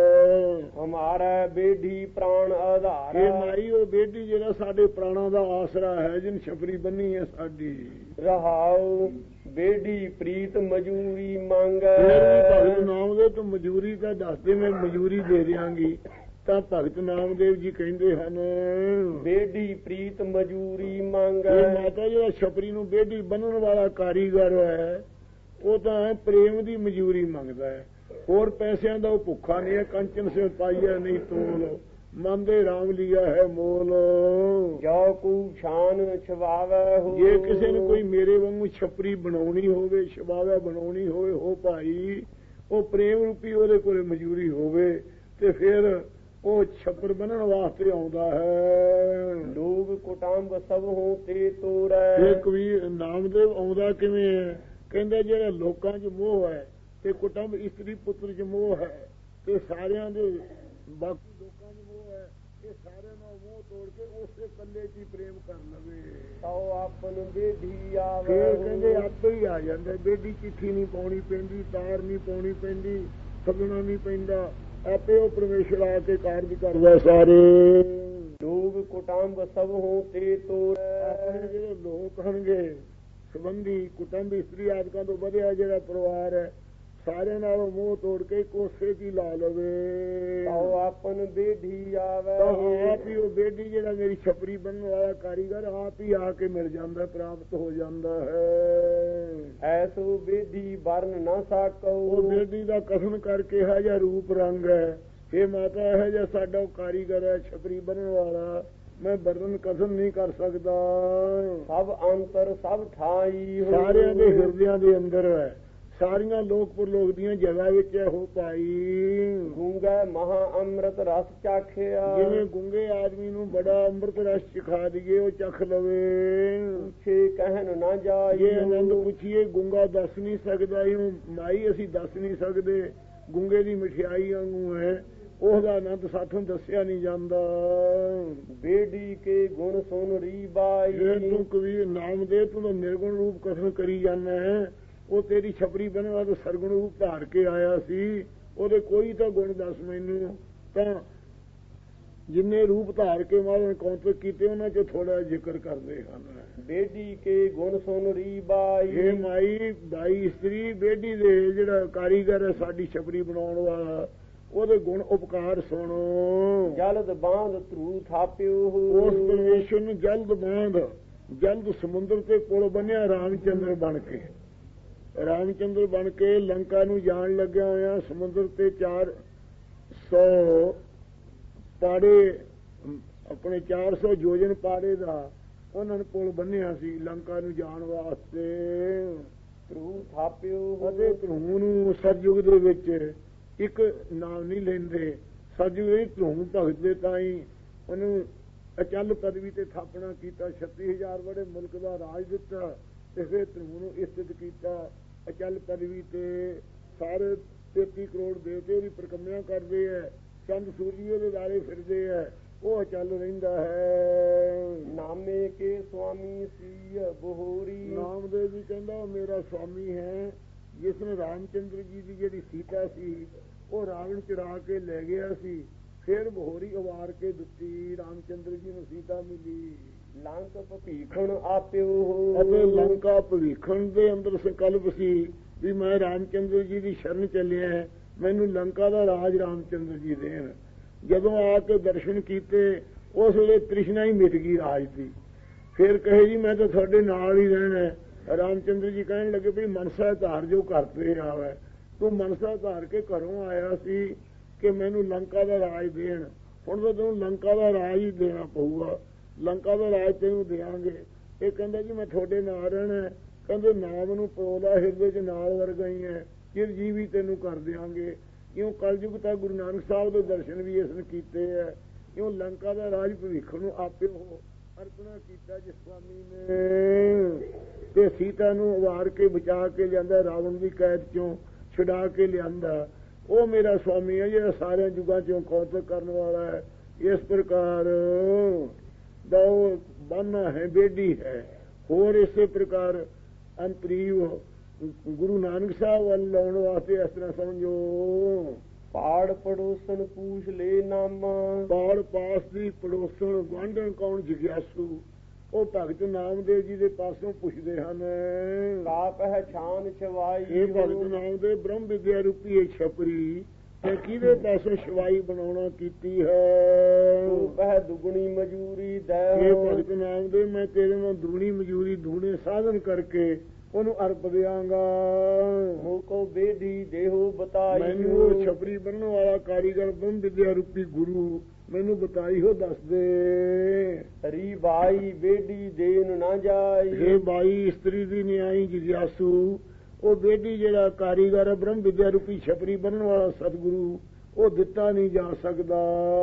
ਹੈ।
ਹਮਾਰਾ ਬੇਡੀ ਪ੍ਰਾਣ ਆਧਾਰ।
ਇਹ ਮਾਈ ਉਹ ਬੇਡੀ ਜਿਹੜਾ ਸਾਡੇ ਪ੍ਰਾਣਾਂ ਦਾ ਆਸਰਾ ਹੈ, ਜਿਹਨ ਛਪਰੀ ਬੰਨੀ ਹੈ ਸਾਡੀ।
ਰਹਾਉ ਬੇਡੀ ਪ੍ਰੀਤ ਮਜੂਰੀ ਮੰਗ।
ਭਗਤ ਨਾਮਦੇਵ ਤੂੰ ਮਜੂਰੀ ਦਾ ਦੱਸ ਦੇ, ਮੈਂ ਮਜੂਰੀ ਦੇ ਦਿਆਂਗੀ। ਤਾਂ ਭਗਤ ਨਾਮਦੇਵ ਜੀ ਕਹਿੰਦੇ ਹਨ,
ਬੇਡੀ ਪ੍ਰੀਤ ਮਜੂਰੀ ਮੰਗ।
ਮਾਤਾ ਜਿਹੜਾ ਛਪਰੀ ਨੂੰ ਬੇਡੀ ਬੰਨਣ ਵਾਲਾ ਕਾਰੀਗਰ ਹੈ, ਉਹ ਤਾਂ ਪ੍ਰੇਮ ਦੀ ਮਜੂਰੀ ਮੰਗਦਾ ਹੈ, ਹੋਰ ਪੈਸਿਆਂ ਦਾ ਉਹ ਭੁੱਖਾ ਨਹੀਂ ਹੈ। ਕੰਚਨ ਸੇ ਪਾਈਆ ਨਹੀਂ ਤੋਲ, ਮੰਦੇ ਰਾਮ ਲਿਆ ਹੈ ਮੋਲ।
ਜੋ ਕੂ ਛਾਨ ਛਵਾਵੇ ਹੋ।
ਜੇ ਕਿਸੇ ਨੂੰ ਕੋਈ ਮੇਰੇ ਵਾਂਗੂ ਛਪਰੀ ਬਣਾਉਣੀ ਹੋਵੇ, ਛਵਾਵਾ ਬਣਾਉਣੀ ਹੋਵੇ ਹੋ ਭਾਈ, ਉਹ ਪ੍ਰੇਮ ਰੂਪੀ ਉਹਦੇ ਕੋਲੇ ਮਜੂਰੀ ਹੋਵੇ ਤੇ ਫਿਰ ਉਹ ਛੱਪਰ ਬੰਨਣ ਵਾਸਤੇ ਆਉਂਦਾ ਹੈ।
ਲੋਕ ਕੁਟੰਬ ਸਭ ਹੋ ਤੇ ਤੋਰੈ।
ਇਹ ਕਬੀਰ ਨਾਮਦੇਵ ਆਉਂਦਾ ਕਿਵੇਂ ਹੈ? ਕਹਿੰਦੇ ਜਿਹੜਾ ਲੋਕਾਂ 'ਚ ਮੋਹ ਹੈ ਤੇ ਕੁਟੰਬ ਇਸਤਰੀ ਪੁੱਤਰ 'ਚ ਮੋਹ ਹੈ ਤੇ ਸਾਰਿਆਂ ਦੇ ਬਾਕੀ ਲੋਕਾਂ 'ਚ ਮੋਹ ਹੈ, ਇਹ ਸਾਰਿਆਂ ਨਾਲ ਮੋਹ ਤੋੜ ਕੇ ਉਸੇ ਕੱਲੇ 'ਚ ਹੀ ਪ੍ਰੇਮ ਕਰ ਲਵੇ।
ਤਾਉ ਆਪਨ ਬੇਢੀ ਆਵੇ।
ਫਿਰ ਕਹਿੰਦੇ ਆਪੇ ਹੀ ਆ ਜਾਂਦਾ, ਬੇਢੀ ਚਿੱਠੀ ਨਹੀਂ ਪਾਉਣੀ ਪੈਂਦੀ, ਤਾਰ ਨਹੀਂ ਪਾਉਣੀ ਪੈਂਦੀ, ਸੱਦਣਾ ਨਹੀਂ ਪੈਂਦਾ, ਆਪੇ ਉਹ ਪਰਮੇਸ਼ਰ ਆ ਕੇ ਕਾਰਜ ਕਰਦਾ ਸਾਰੇ।
ਲੋਕ ਕੁਟੰਬ ਸਭ ਹੋ ਤੇ ਤੋਰੈ।
ਆਪਣੇ ਜਿਹੜੇ ਲੋਕ ਹਨਗੇ ਸੰਬੰਧੀ, ਕੁਟੰਬ ਇਸਤਰੀ ਆਦਿਕਾਂ ਤੋਂ ਵਧਿਆ ਜਿਹੜਾ ਪਰਿਵਾਰ ਹੈ, ਸਾਰਿਆਂ ਨਾਲੋਂ ਮੋਹ ਤੋੜ ਕੇ ਕੋਸੇ ਦੀ ਲਾ ਲਵੇ।
ਤਾਉ ਆਪਨ ਬੇਢੀ ਆਵੇ।
ਆਪ ਹੀ ਉਹ ਬੇਢੀ ਜਿਹੜਾ ਮੇਰੀ ਛਪਰੀ ਬਣਨ ਵਾਲਾ ਕਾਰੀਗਰ, ਆਪ ਹੀ ਆ ਕੇ ਮਿਲ ਜਾਂਦਾ, ਪ੍ਰਾਪਤ ਹੋ ਜਾਂਦਾ ਹੈ।
ਐਸੋ ਬੇਢੀ ਵਰਨ ਨਾ ਸਾਕੋ।
ਉਹ ਬੇਢੀ ਦਾ ਕਥਨ ਕਰਕੇ ਹੈ ਜਾਂ ਰੂਪ ਰੰਗ ਹੈ, ਇਹ ਮਾਤਾ ਹੈ ਜਾਂ ਸਾਡਾ ਉਹ ਕਾਰੀਗਰ ਹੈ ਛਪਰੀ ਬਣਨ ਵਾਲਾ, ਮੈਂ ਵਰਣਨ ਕਥਨ ਨਹੀਂ ਕਰ ਸਕਦਾ।
ਸਭ ਅੰਤਰ ਸਭ ਠਾਈ।
ਸਾਰਿਆਂ ਦੇ ਹਿਰਦਿਆਂ ਦੇ ਅੰਦਰ ਹੈ, ਸਾਰੀਆਂ ਲੋਕ ਪਰਲੋਕ ਦੀਆਂ ਜਗ੍ਹਾ ਵਿੱਚ ਹੈ ਹੋ ਭਾਈ।
ਗੂੰਗਾ ਮਹਾ ਅੰਮ੍ਰਿਤ ਰਸ ਚਾਖਿਆ।
ਜਿਵੇਂ ਗੁੰਗੇ ਆਦਮੀ ਨੂੰ ਬੜਾ ਅੰਮ੍ਰਿਤ ਰਸ ਚਖਾ ਦਈਏ, ਉਹ ਚਖ ਲਵੇ।
ਪੁੱਛੇ ਕਹਿਣ ਨਾ ਜਾਈ।
ਇਹ ਆਨੰਦ ਪੁੱਛੀਏ, ਗੁੰਗਾ ਦੱਸ ਨਹੀਂ ਸਕਦਾ, ਇਹਨੂੰ ਮਾਈ ਅਸੀਂ ਦੱਸ ਨਹੀਂ ਸਕਦੇ, ਗੁੰਗੇ ਦੀ ਮਠਿਆਈ ਵਾਂਗੂ ਹੈ, ਉਹਦਾ ਆਨੰਦ ਸਾਥੋਂ ਦੱਸਿਆ ਨਹੀਂ ਜਾਂਦਾ।
ਬੇਢੀ ਕੇ ਗੁਣ ਸੁਣ ਰੀ ਬਾਈ।
ਤੂੰ ਕਬੀਰ ਨਾਮਦੇਵ ਤੂੰ ਤਾਂ ਨਿਰਗੁਣ ਰੂਪ ਕਥਨ ਕਰੀ ਜਾਂਦਾ ਹੈ, ਉਹ ਤੇਰੀ ਛਪਰੀ ਬਣਨ ਵਾਲਾ ਸਰਗੁਣ ਰੂਪ ਧਾਰ ਕੇ ਆਇਆ ਸੀ, ਉਹਦੇ ਕੋਈ ਤਾਂ ਗੁਣ ਦੱਸ ਮੈਨੂੰ। ਤਾਂ ਜਿੰਨੇ ਰੂਪ ਧਾਰ ਕੇ ਮਹਾਰਾਜ ਨੇ ਕੌਂਤਕ ਕੀਤੇ ਉਹਨਾਂ 'ਚ ਥੋੜਾ ਜ਼ਿਕਰ ਕਰਦੇ ਹਨ।
ਬੇਡੀ ਕੇ ਗੁਣ ਸੁਨ ਰੀ ਬਾਈ।
ਇਹ ਮਾਈ ਬਾਈ ਇਸਤਰੀ ਬੇਡੀ ਦੇ ਜਿਹੜਾ ਕਾਰੀਗਰ ਹੈ ਸਾਡੀ ਛਪਰੀ ਬਣਾਉਣ ਵਾਲਾ, ਉਹਦੇ ਗੁਣ ਉਪਕਾਰ ਸੁਣੋ।
ਜਲਦ ਬਾਂਧ ਧਰੂ ਥਾਪਿਓ।
ਉਸ ਪਰਮੇਸ਼ਰ ਨੂੰ ਜਲਦ ਬਾਂਧ, ਜਲਦ ਸਮੁੰਦਰ ਤੇ ਪੁਲ ਬੰਨਿਆ ਰਾਮਚੰਦਰ ਬਣ ਕੇ। ਰਾਮਚੰਦਰ ਬਣ ਕੇ ਲੰਕਾ ਨੂੰ ਜਾਣ ਲੱਗਿਆ ਹੋਇਆ ਸਮੁੰਦਰ ਤੇ 400 ਪਾੜੇ, ਆਪਣੇ 400 ਯੋਜਨ ਪਾੜੇ ਦਾ ਉਹਨਾਂ ਨੇ ਪੁਲ ਬੰਨਿਆ ਸੀ ਲੰਕਾ ਨੂੰ ਜਾਣ ਵਾਸਤੇ।
ਧਰੂ ਥਾਪਿਓ।
ਅਤੇ ਧਰੂ ਨੂੰ ਸਤਯੁਗ ਦੇ ਵਿੱਚ ਇੱਕ ਨਾਮ ਨਹੀਂ ਲੈਂਦੇ, ਸਤਯੁਗ ਦੇ ਧਰੂ ਭਗਤ ਦੇ ਤਾਂ ਹੀ ਉਹਨੂੰ ਅਚਲ ਪਦਵੀ ਤੇ ਥਾਪਣਾ ਕੀਤਾ। 36,000 ਬੜੇ ਮੁਲਕ ਦਾ ਰਾਜ ਦਿੱਤਾ ਤੇ ਫਿਰ ਧਰੂ ਨੂੰ ਇਸਤਤ ਕੀਤਾ ਅਚਲ ਪਦਵੀ ਤੇ। ਸਾਰੇ 33 ਕਰੋੜ ਦੇਵਤੇ ਉਹਦੀ ਪਰਿਕਰਮਾ ਕਰਦੇ ਹੈ, ਚੰਦ ਸੂਰਜ ਉਹਦੇ ਲਾਰੇ ਫਿਰਦੇ ਹੈ, ਉਹ ਅਚਲ ਰਹਿੰਦਾ ਹੈ।
ਨਾਮੇ ਕੇ ਸੁਆਮੀ ਸੀ ਬਹੋਰੀ।
ਨਾਮਦੇਵ ਜੀ ਕਹਿੰਦਾ ਮੇਰਾ ਸੁਆਮੀ ਹੈ, ਜਿਸ ਨੇ ਰਾਮਚੰਦਰ ਜੀ ਦੀ ਜਿਹੜੀ ਸੀਤਾ ਸੀ ਉਹ ਰਾਵਣ ਚੁਰਾ ਕੇ ਲੈ ਗਿਆ ਸੀ, ਫਿਰ ਬਹੋਰੀ ਉਵਾਰ ਕੇ ਦਿੱਤੀ, ਰਾਮਚੰਦਰ ਜੀ ਨੂੰ ਸੀਤਾ ਮਿਲੀ।
ਲੰਕ ਭਵੀਖਣ ਆਪਿਓ।
ਅਤੇ ਲੰਕਾ ਭਵੀਖਣ ਦੇ ਅੰਦਰ ਸੰਕਲਪ ਸੀ ਵੀ ਮੈਂ ਰਾਮਚੰਦਰ ਜੀ ਦੀ ਸ਼ਰਨ ਚੱਲਿਆ, ਮੈਨੂੰ ਲੰਕਾ ਦਾ ਰਾਜ ਰਾਮਚੰਦਰ ਜੀ ਦੇਣ। ਜਦੋਂ ਆ ਕੇ ਦਰਸ਼ਨ ਕੀਤੇ ਉਸ ਵੇਲੇ ਤ੍ਰਿਸ਼ਨਾ ਹੀ ਮਿਟ ਗਈ ਰਾਜ ਦੀ। ਫਿਰ ਕਹੇ ਜੀ ਮੈਂ ਤਾਂ ਤੁਹਾਡੇ ਨਾਲ ਹੀ ਰਹਿਣਾ। ਰਾਮਚੰਦਰ ਜੀ ਕਹਿਣ ਲੱਗੇ ਵੀ ਮਨਸਾ ਧਾਰ ਜੋ ਕਰਤੇ ਆਵੇ, ਤੂੰ ਮਨਸਾ ਧਾਰ ਕੇ ਘਰੋਂ ਆਇਆ ਸੀ ਕਿ ਮੈਨੂੰ ਲੰਕਾ ਦਾ ਰਾਜ ਦੇਣ, ਹੁਣ ਤਾਂ ਤੈਨੂੰ ਲੰਕਾ ਦਾ ਰਾਜ ਹੀ ਦੇਣਾ ਪਊਗਾ, ਲੰਕਾ ਦਾ ਰਾਜ ਤੈਨੂੰ ਦੇਵਾਂਗੇ। ਇਹ ਕਹਿੰਦਾ ਜੀ ਮੈਂ ਤੁਹਾਡੇ ਨਾਲ ਰਹਿਣਾ। ਕਹਿੰਦੇ ਨਾਮ ਨੂੰ ਪਰੋਲਾ ਹਿਰਦੇ 'ਚ ਨਾਲ ਵਰਗਾਈ ਹੈ, ਚਿਰ ਜੀਵੀ ਤੈਨੂੰ ਕਰ ਦਿਆਂਗੇ। ਕਿਉਂ ਕਲਯੁਗ ਤਾਂ ਗੁਰੂ ਨਾਨਕ ਸਾਹਿਬ ਦੇ ਦਰਸ਼ਨ ਵੀ ਇਸ ਨੇ ਕੀਤੇ ਹੈ। ਕਿਉਂ ਲੰਕਾ ਦਾ ਰਾਜ ਭਵਿੱਖ ਨੂੰ ਆਪੇ ਹੋ ਅਰਪਣਾ ਕੀਤਾ ਜਿਸ ਸਵਾਮੀ ਨੇ, ਤੇ ਸੀਤਾ ਨੂੰ ਉਵਾਰ ਕੇ ਬਚਾ ਕੇ ਲਿਆਂਦਾ, ਰਾਵਣ ਦੀ ਕੈਦ ਚੋਂ ਛੁਡਾ ਕੇ ਲਿਆਂਦਾ। ਉਹ ਮੇਰਾ ਸਵਾਮੀ ਹੈ ਜਿਹੜਾ ਸਾਰਿਆਂ ਯੁੱਗਾਂ ਚੋਂ ਕੌਤਕ ਕਰਨ ਵਾਲਾ ਹੈ। ਇਸ ਪ੍ਰਕਾਰ ਦੋ ਬਾਨਾ ਹੈ, ਬੇਡੀ ਹੈ। ਹੋਰ ਇਸੇ ਪ੍ਰਕਾਰ ਅੰਤਰੀਵ ਗੁਰੂ ਨਾਨਕ ਸਾਹਿਬ ਵੱਲ ਲਾਉਣ ਵਾਸਤੇ ਇਸ ਤਰ੍ਹਾਂ ਸਮਝੋ।
ਪਾੜ ਪੜੋਸਣ ਪੂਛ ਲੈ ਨਾਮਾ।
ਪਾੜ ਪਾਸ ਦੀ ਪੜੋਸਣ ਗੁਆਂਢਣ ਕੌਣ ਜਿਗਿਆਸੂ, ਉਹ ਭਗਤ ਨਾਮਦੇਵ ਜੀ ਦੇ ਪਾਸੋਂ ਪੁੱਛਦੇ ਹਨ।
ਕਾ ਪਹਿਚਾਨ ਛਵਾਈ।
ਇਹ ਭਗਤ ਨਾਮਦੇਵ ਬ੍ਰਹਮ ਵਿਦਿਆ ਰੂਪੀ ਇਹ ਛਪਰੀ ਤੇ ਕਿਹਦੇ ਪਾਸੋਂ ਛਵਾਈ ਬਣਾਉਣਾ ਕੀਤੀ ਹੈ।
ਤੂੰ ਪਹਿ ਦੁਗਣੀ ਮਜੂਰੀ ਦੇ।
ਇਹ ਭਗਤ ਨਾਮਦੇਵ ਮੈਂ ਤੇਰੇ ਨਾਲ ਦੁਗਣੀ ਮਜੂਰੀ ਦੂਣੇ ਸਾਧਨ ਕਰਕੇ ਉਹਨੂੰ ਅਰਪ ਦਿਆਂਗਾ।
ਮੋਕੋ ਬੇਦੀ ਦੇਹੋ ਬਤਾਈ।
ਮੈਨੂੰ ਉਹ ਛਪਰੀ ਬਣਨ ਵਾਲਾ ਕਾਰੀਗਰ ਬ੍ਰਹਮ ਵਿਦਿਆ ਰੂਪੀ ਗੁਰੂ ਮੈਨੂੰ ਬਤਾਈ ਹੋ ਦੱਸ ਦੇ।
ਹਰੀ ਬਾਈ ਬੇਡੀ ਦੇਨ ਨਾ ਜਾਈ।
ਇਹ ਬਾਈ ਇਸਤਰੀ ਦੀ ਨਿਆਈ ਜਿਗਿਆਸੂ, ਉਹ ਬੇਡੀ ਜਿਹੜਾ ਕਾਰੀਗਰ ਹੈ ਬ੍ਰਹਮ ਵਿਦਿਆ ਰੂਪੀ ਛਪਰੀ ਬਣਨ ਵਾਲਾ ਸਤਿਗੁਰੂ, ਉਹ ਦਿੱਤਾ ਨਹੀਂ ਜਾ ਸਕਦਾ।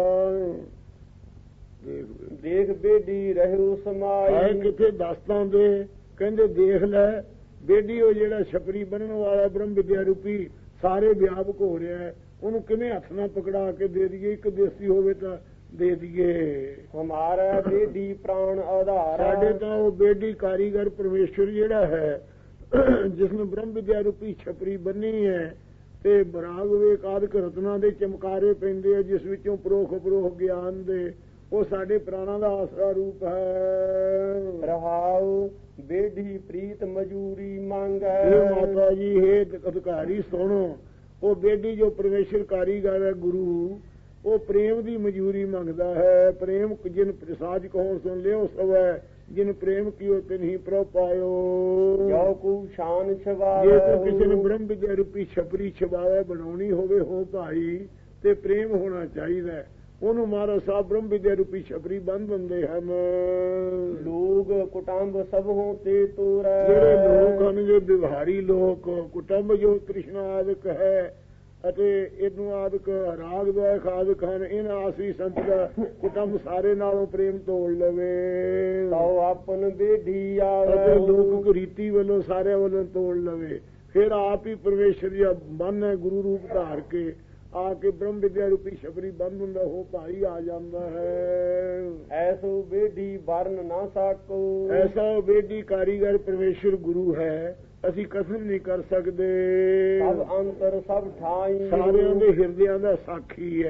ਦੇਖ ਬੇਡੀ ਰਹਿਓ ਸਮਾਈ।
ਕਿੱਥੇ ਦੱਸਤਾਂ ਦੇ ਕਹਿੰਦੇ ਦੇਖ ਲੈ ਬੇਡੀ ਉਹ ਜਿਹੜਾ ਛਪਰੀ ਬਣਨ ਵਾਲਾ ਬ੍ਰਹਮ ਵਿਦਿਆ ਰੂਪੀ ਸਾਰੇ ਵਿਆਪਕ ਹੋ ਰਿਹਾ ਹੈ, ਉਹਨੂੰ ਕਿਵੇਂ ਹੱਥ ਨਾਲ ਪਕੜਾ ਕੇ ਦੇ ਦਈਏ। ਇੱਕ ਦੇਸੀ ਹੋਵੇ ਤਾਂ ਦੇ ਦਈਏ।
ਹਮਾਰਾ ਬੇਡੀ ਪ੍ਰਾਣ ਆਧਾਰ।
ਸਾਡੇ ਤਾਂ ਉਹ ਬੇਡੀ ਕਾਰੀਗਰ ਪਰਮੇਸ਼ਵਰ ਜਿਹੜਾ ਹੈ ਜਿਸ ਨੇ ਬ੍ਰਹਮ ਵਿਦਿਆ ਰੂਪੀ ਛਪਰੀ ਬੰਨੀ ਹੈ ਤੇ ਬਰਾਗ ਵੇਕ ਆਦਿਕ ਰਤਨਾਂ ਦੇ ਚਮਕਾਰੇ ਪੈਂਦੇ ਆ, ਜਿਸ ਵਿੱਚੋਂ ਪਰੋਖ ਗਿਆਨ ਦੇ, ਉਹ ਸਾਡੇ ਪ੍ਰਾਣਾਂ ਦਾ ਆਸਰਾ ਰੂਪ ਹੈ।
ਰਹਾਉ ਬੇਡੀ ਪ੍ਰੀਤ ਮਜੂਰੀ ਮੰਗੈ।
ਇਹ ਮਾਤਾ ਜੀ ਹੈ ਅਧਿਕਾਰੀ ਸੁਣੋ, ਉਹ ਬੇਡੀ ਜੋ ਪਰਮੇਸ਼ਰ ਕਾਰੀਗਰ ਹੈ ਗੁਰੂ, ਉਹ ਪ੍ਰੇਮ ਦੀ ਮਜੂਰੀ ਮੰਗਦਾ ਹੈ। ਪ੍ਰੇਮ ਜਿਨ ਪ੍ਰਸਾਦ ਕਹੋ ਸੁਣ ਲਿਓ ਸਵੈ, ਜਿਨ ਪ੍ਰੇਮ ਕੀਓ ਤਿਨਹੀ ਪ੍ਰਭ ਪਾਇਓ।
ਜੋ ਕੋ ਸ਼ਾਨ ਛਵਾਵੇ।
ਜੇ ਤੂੰ ਕਿਸੇ ਨੇ ਬ੍ਰਹਮ ਵਿਦਿਆ ਰੂਪੀ ਛਪਰੀ ਛਵਾਵੇ ਬਣਾਉਣੀ ਹੋਵੇ ਹੋ ਭਾਈ, ਤੇ ਪ੍ਰੇਮ ਹੋਣਾ ਚਾਹੀਦਾ। ਉਹਨੂੰ ਮਹਾਰਾਜ ਸਾਹਿਬ ਬ੍ਰਹਮ ਵਿਦਿਆ ਰੂਪੀ ਛਪਰੀ ਬੰਨ ਦਿੰਦੇ ਹਨ।
ਲੋਕ ਕੁਟੰਬ ਸਭ ਹੋ ਤੇ ਤੋਰੈ।
ਜਿਹੜੇ ਲੋਕ ਹਨ ਜੋ ਵਿਵਹਾਰੀ ਲੋਕ, ਕੁਟੰਬ ਜੋ ਤ੍ਰਿਸ਼ਨਾ ਆਦਿਕ ਹੈ ਅਤੇ ਇਹਨੂੰ ਆਦਿਕ ਰਾਗ ਦਵਾਇਕ ਆਦਿਕ ਹਨ, ਇਹਨਾਂ ਆਸਰੀ ਸੰਤ ਦਾ ਕੁਟੰਬ ਸਾਰੇ ਨਾਲੋਂ ਪ੍ਰੇਮ ਤੋੜ ਲਵੇ।
ਤਉ ਆਪਨ ਬੇਢੀ ਆਵੇ।
ਅਤੇ ਲੋਕ ਰੀਤੀ ਵੱਲੋਂ ਸਾਰਿਆਂ ਵੱਲੋਂ ਤੋੜ ਲਵੇ। ਫਿਰ ਆਪ ਹੀ ਪਰਮੇਸ਼ਰ ਜੀ ਬੰਨ ਹੈ ਗੁਰੂ ਰੂਪ ਧਾਰ ਕੇ ਆ ਕੇ ਬ੍ਰਹਮ ਵਿਦਿਆ ਰੂਪੀ ਛਪਰੀ ਬੰਦ ਹੁੰਦਾ ਹੋ ਭਾਈ ਆ ਜਾਂਦਾ ਹੈ।
ਐਸੋ ਬੇਢੀ ਵਰਨ ਨਾ ਸਾਕੋ।
ਐਸਾ ਬੇਢੀ ਕਾਰੀਗਰ ਪਰਮੇਸ਼ਰ ਗੁਰੂ ਹੈ, ਅਸੀਂ ਕਸਮ ਨਹੀਂ ਕਰ ਸਕਦੇ।
ਸਭ ਅੰਤਰ ਸਭ ਠਾਈ।
ਸਾਰਿਆਂ ਦੇ ਹਿਰਦਿਆਂ ਦਾ ਸਾਖੀ ਹੈ,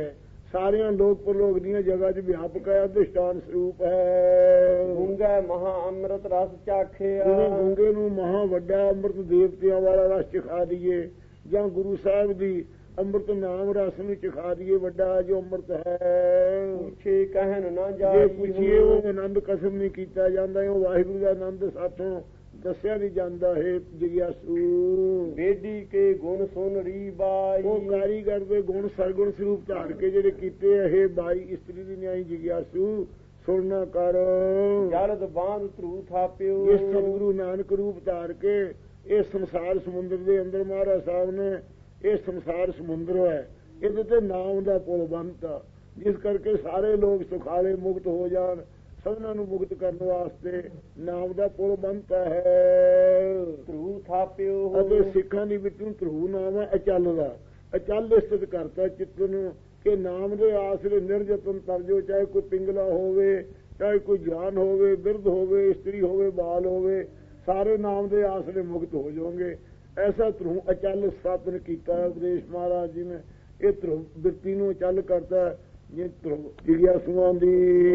ਸਾਰਿਆਂ ਲੋਕ ਪਰਲੋਕ ਦੀਆਂ ਜਗ੍ਹਾ 'ਚ ਵਿਆਪਕ ਹੈ, ਅਧਿਸ਼ਟਾਨ ਸਰੂਪ ਹੈ।
ਗੂੰਗਾ ਮਹਾ ਅੰਮ੍ਰਿਤ ਰਸ ਚਾਖਿਆ,
ਜਿਵੇਂ ਗੂੰਗੇ ਨੂੰ ਮਹਾ ਵੱਡਾ ਅੰਮ੍ਰਿਤ ਦੇਵਤਿਆਂ ਵਾਲਾ ਰਸ ਚਖਾ ਦਈਏ, ਜਾਂ ਗੁਰੂ ਸਾਹਿਬ ਦੀ ਅੰਮ੍ਰਿਤ ਨਾਮ ਰਸ ਨੂੰ ਚਖਾ ਦਈਏ, ਵੱਡਾ ਜੋ ਅੰਮ੍ਰਿਤ ਹੈ।
ਪੁੱਛੇ ਕਹਿਣ ਨਾ
ਜੇ
ਜਾਏ,
ਪੁੱਛੀਏ ਉਹ ਆਨੰਦ ਕਸਮ ਨਹੀਂ ਕੀਤਾ ਜਾਂਦਾ, ਉਹ ਵਾਹਿਗੁਰੂ ਦਾ ਆਨੰਦ ਸਾਥੋਂ ਦੱਸਿਆ ਨਹੀਂ ਜਾਂਦਾ ਹੈ। ਜਿਗਿਆਸੂ
ਬੇਡੀ ਕੇ ਗੁਣ ਸੁਨ ਰੀ ਬਾਈ,
ਉਹ ਕਾਰੀਗਰ ਦੇ ਗੁਣ ਸਰਗੁਣ ਸਰੂਪ ਧਾਰ ਕੇ ਜਿਹੜੇ ਕੀਤੇ ਇਹ 22 ਇਸਤਰੀ ਦੀ ਨਿਆਈ ਜਿਗਿਆਸੂ ਸੁਣਨਾ ਕਰ।
ਜਲਦ ਬਾਂਧ ਧਰੂ ਥਾਪਿਓ,
ਇਸ ਸਤਿਗੁਰੂ ਨਾਨਕ ਰੂਪ ਧਾਰ ਕੇ ਇਹ ਸੰਸਾਰ ਸਮੁੰਦਰ ਦੇ ਅੰਦਰ ਮਹਾਰਾਜ ਸਾਹਿਬ ਨੇ, ਇਹ ਸੰਸਾਰ ਸਮੁੰਦਰ ਹੈ, ਇਹਦੇ ਤੇ ਨਾਮ ਦਾ ਪੁਲ ਬੰਨਤਾ, ਜਿਸ ਕਰਕੇ ਸਾਰੇ ਲੋਕ ਸੁਖਾਲੇ ਮੁਕਤ ਹੋ ਜਾਣ। ਸਭਨਾਂ ਨੂੰ ਮੁਕਤ ਕਰਨ ਵਾਸਤੇ ਨਾਮ ਦਾ ਪੁਲ ਬੰਨਤਾ ਹੈ।
ਧਰੂ ਥਾਪਿਓ,
ਅਤੇ ਸਿੱਖਾਂ ਦੀ ਵਿੱਚੋਂ ਧਰੂ ਨਾਮ ਹੈ ਅਚਲ ਦਾ, ਅਚਲ ਸਥਿਤ ਕਰਤਾ ਚਿੱਤ ਨੂੰ ਕਿ ਨਾਮ ਦੇ ਆਸਰੇ ਨਿਰਜਤਨ ਤਰਜੋ, ਚਾਹੇ ਕੋਈ ਪਿੰਗਲਾ ਹੋਵੇ, ਚਾਹੇ ਕੋਈ ਜਵਾਨ ਹੋਵੇ, ਬਿਰਧ ਹੋਵੇ, ਇਸਤਰੀ ਹੋਵੇ, ਬਾਲ ਹੋਵੇ, ਸਾਰੇ ਨਾਮ ਦੇ ਆਸਰੇ ਮੁਕਤ ਹੋ ਜਾਓਗੇ। ਐਸਾ ਧਰੂ ਅਚਲ ਸਥਾਪਨ ਕੀਤਾ ਉਪਦੇਸ਼ ਮਹਾਰਾਜ ਜੀ ਨੇ। ਇਹ ਧਰੂ ਬਿਰਤੀ ਨੂੰ ਅਚਲ ਕਰਤਾ ਜੇ ਧਰੂ ਜਿਗਿਆਸੂਆਂ ਦੀ।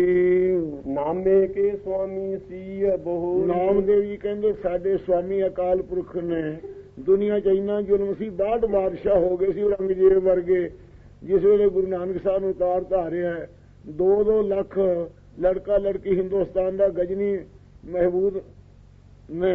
ਨਾਮੇ ਕੇ ਸੁਆਮੀ ਸੀ ਬਹੁ,
ਨਾਮਦੇਵ ਜੀ ਕਹਿੰਦੇ ਸਾਡੇ ਸਵਾਮੀ ਅਕਾਲ ਪੁਰਖ ਨੇ ਦੁਨੀਆ 'ਚ ਇੰਨਾ ਜ਼ੁਲਮ ਸੀ, 62 ਬਾਦਸ਼ਾਹ ਹੋ ਗਏ ਸੀ ਔਰੰਗਜ਼ੇਬ ਵਰਗੇ। ਜਿਸ ਵੇਲੇ ਗੁਰੂ ਨਾਨਕ ਸਾਹਿਬ ਨੂੰ ਉਤਾਰ ਧਾਰਿਆ 2-2 ਲੱਖ ਲੜਕਾ ਲੜਕੀ ਹਿੰਦੁਸਤਾਨ ਦਾ ਗਜਨੀ ਮਹਿਬੂਦ ਨੇ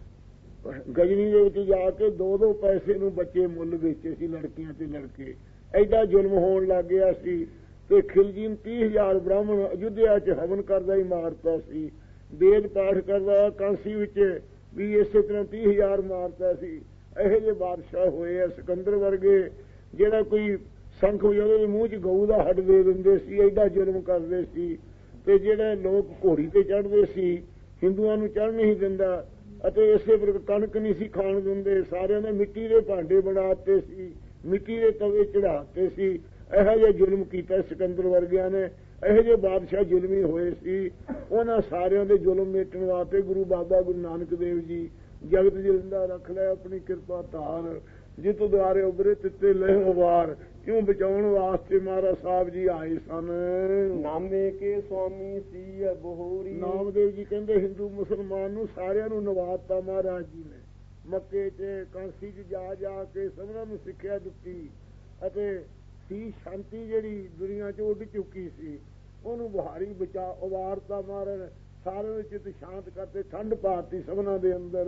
ਗਜਨੀ ਦੇ ਵਿੱਚ ਜਾ ਕੇ 2-2 ਪੈਸੇ ਨੂੰ ਬੱਚੇ ਮੁੱਲ ਵੇਚੇ ਸੀ, ਲੜਕੀਆਂ ਤੇ ਲੜਕੇ। ਐਡਾ ਜ਼ੁਲਮ ਹੋਣ ਲੱਗ ਗਿਆ ਸੀ ਤੇ ਖਿਲਜੀ 30,000 ਬ੍ਰਾਹਮਣ ਅਯੁੱਧਿਆ 'ਚ ਹਵਨ ਕਰਦਾ ਹੀ ਮਾਰਤਾ ਸੀ। ਵੇਦ ਪਾਠ ਕਰਦਾ ਕਾਂਸੀ ਵਿੱਚ ਵੀ ਇਸੇ ਤਰ੍ਹਾਂ 30,000 ਮਾਰਤਾ ਸੀ। ਇਹੋ ਜਿਹੇ ਬਾਦਸ਼ਾਹ ਹੋਏ ਆ ਸਿਕੰਦਰ ਵਰਗੇ, ਜਿਹੜਾ ਕੋਈ ਸੰਖ ਵਜਾਉਂਦੇ ਮੂੰਹ 'ਚ ਗਊ ਦਾ ਹੱਡ ਦੇ ਦਿੰਦੇ ਸੀ, ਐਡਾ ਜ਼ੁਲਮ ਕਰਦੇ ਸੀ। ਤੇ ਜਿਹੜੇ ਲੋਕ ਘੋੜੀ ਤੇ ਚੜ੍ਹਦੇ ਸੀ, ਹਿੰਦੂਆਂ ਨੂੰ ਚੜ੍ਹ ਨਹੀਂ ਦਿੰਦਾ, ਅਤੇ ਇਸੇ ਪ੍ਰਕਾਰ ਕਣਕ ਨਹੀਂ ਸੀ ਖਾਣ ਦਿੰਦੇ, ਸਾਰਿਆਂ ਨੇ ਮਿੱਟੀ ਦੇ ਭਾਂਡੇ ਬਣਾਤੇ ਸੀ, ਮਿੱਟੀ ਦੇ ਤਵੇ ਚੜਾਤੇ ਸੀ। ਇਹੋ ਜਿਹਾ ਜ਼ੁਲਮ ਕੀਤਾ ਸਿਕੰਦਰ ਵਰਗਿਆਂ ਨੇ। ਇਹੋ ਜਿਹੇ ਬਾਦਸ਼ਾਹ ਜ਼ੁਲਮੀ ਹੋਏ ਸੀ। ਉਹਨਾਂ ਸਾਰਿਆਂ ਦੇ ਜ਼ੁਲਮ ਮੇਟਣ ਵਾਸਤੇ ਗੁਰੂ ਬਾਬਾ ਗੁਰੂ ਨਾਨਕ ਦੇਵ ਜੀ ਜਗਤ ਜਿੰਦਾ ਰੱਖ ਲਿਆ ਆਪਣੀ ਕਿਰਪਾ ਧਾਰ, ਜਿਤ ਦੁਆਰੇ ਉਭਰੇ ਤਿੱਤੇ ਲਹਿ ਉਵਾਰ, ਕਿਉਂ ਬਚਾਉਣ ਵਾਸਤੇ ਮਹਾਰਾਜ ਸਾਹਿਬ ਜੀ ਆਏ ਸਨ।
ਨਾਮੇ ਕੇ ਸੁਆਮੀ ਸੀ ਬਹੋਰੀ,
ਨਾਮਦੇਵ ਜੀ ਕਹਿੰਦੇ ਹਿੰਦੂ ਮੁਸਲਮਾਨ ਨੂੰ ਸਾਰਿਆਂ ਨੂੰ ਨਵਾਜ਼ਤਾ ਮਹਾਰਾਜ ਜੀ ਨੇ। ਮੱਕੇ 'ਚ ਕਾਂਸੀ 'ਚ ਜਾ ਜਾ ਕੇ ਸਭਨਾਂ ਨੂੰ ਸਿੱਖਿਆ ਦਿੱਤੀ, ਅਤੇ ਸੀ ਸ਼ਾਂਤੀ ਜਿਹੜੀ ਦੁਨੀਆ 'ਚ ਉੱਡ ਚੁੱਕੀ ਸੀ ਉਹਨੂੰ ਬੁਹਾਰੀ ਬਚਾ ਉਵਾਰਤਾ ਮਹਾਰਾਜ। ਸਾਰਿਆਂ ਦੇ ਚਿੱਤ ਸ਼ਾਂਤ ਕਰਤੇ, ਠੰਡ ਪਾਤੀ ਸਭਨਾਂ ਦੇ ਅੰਦਰ।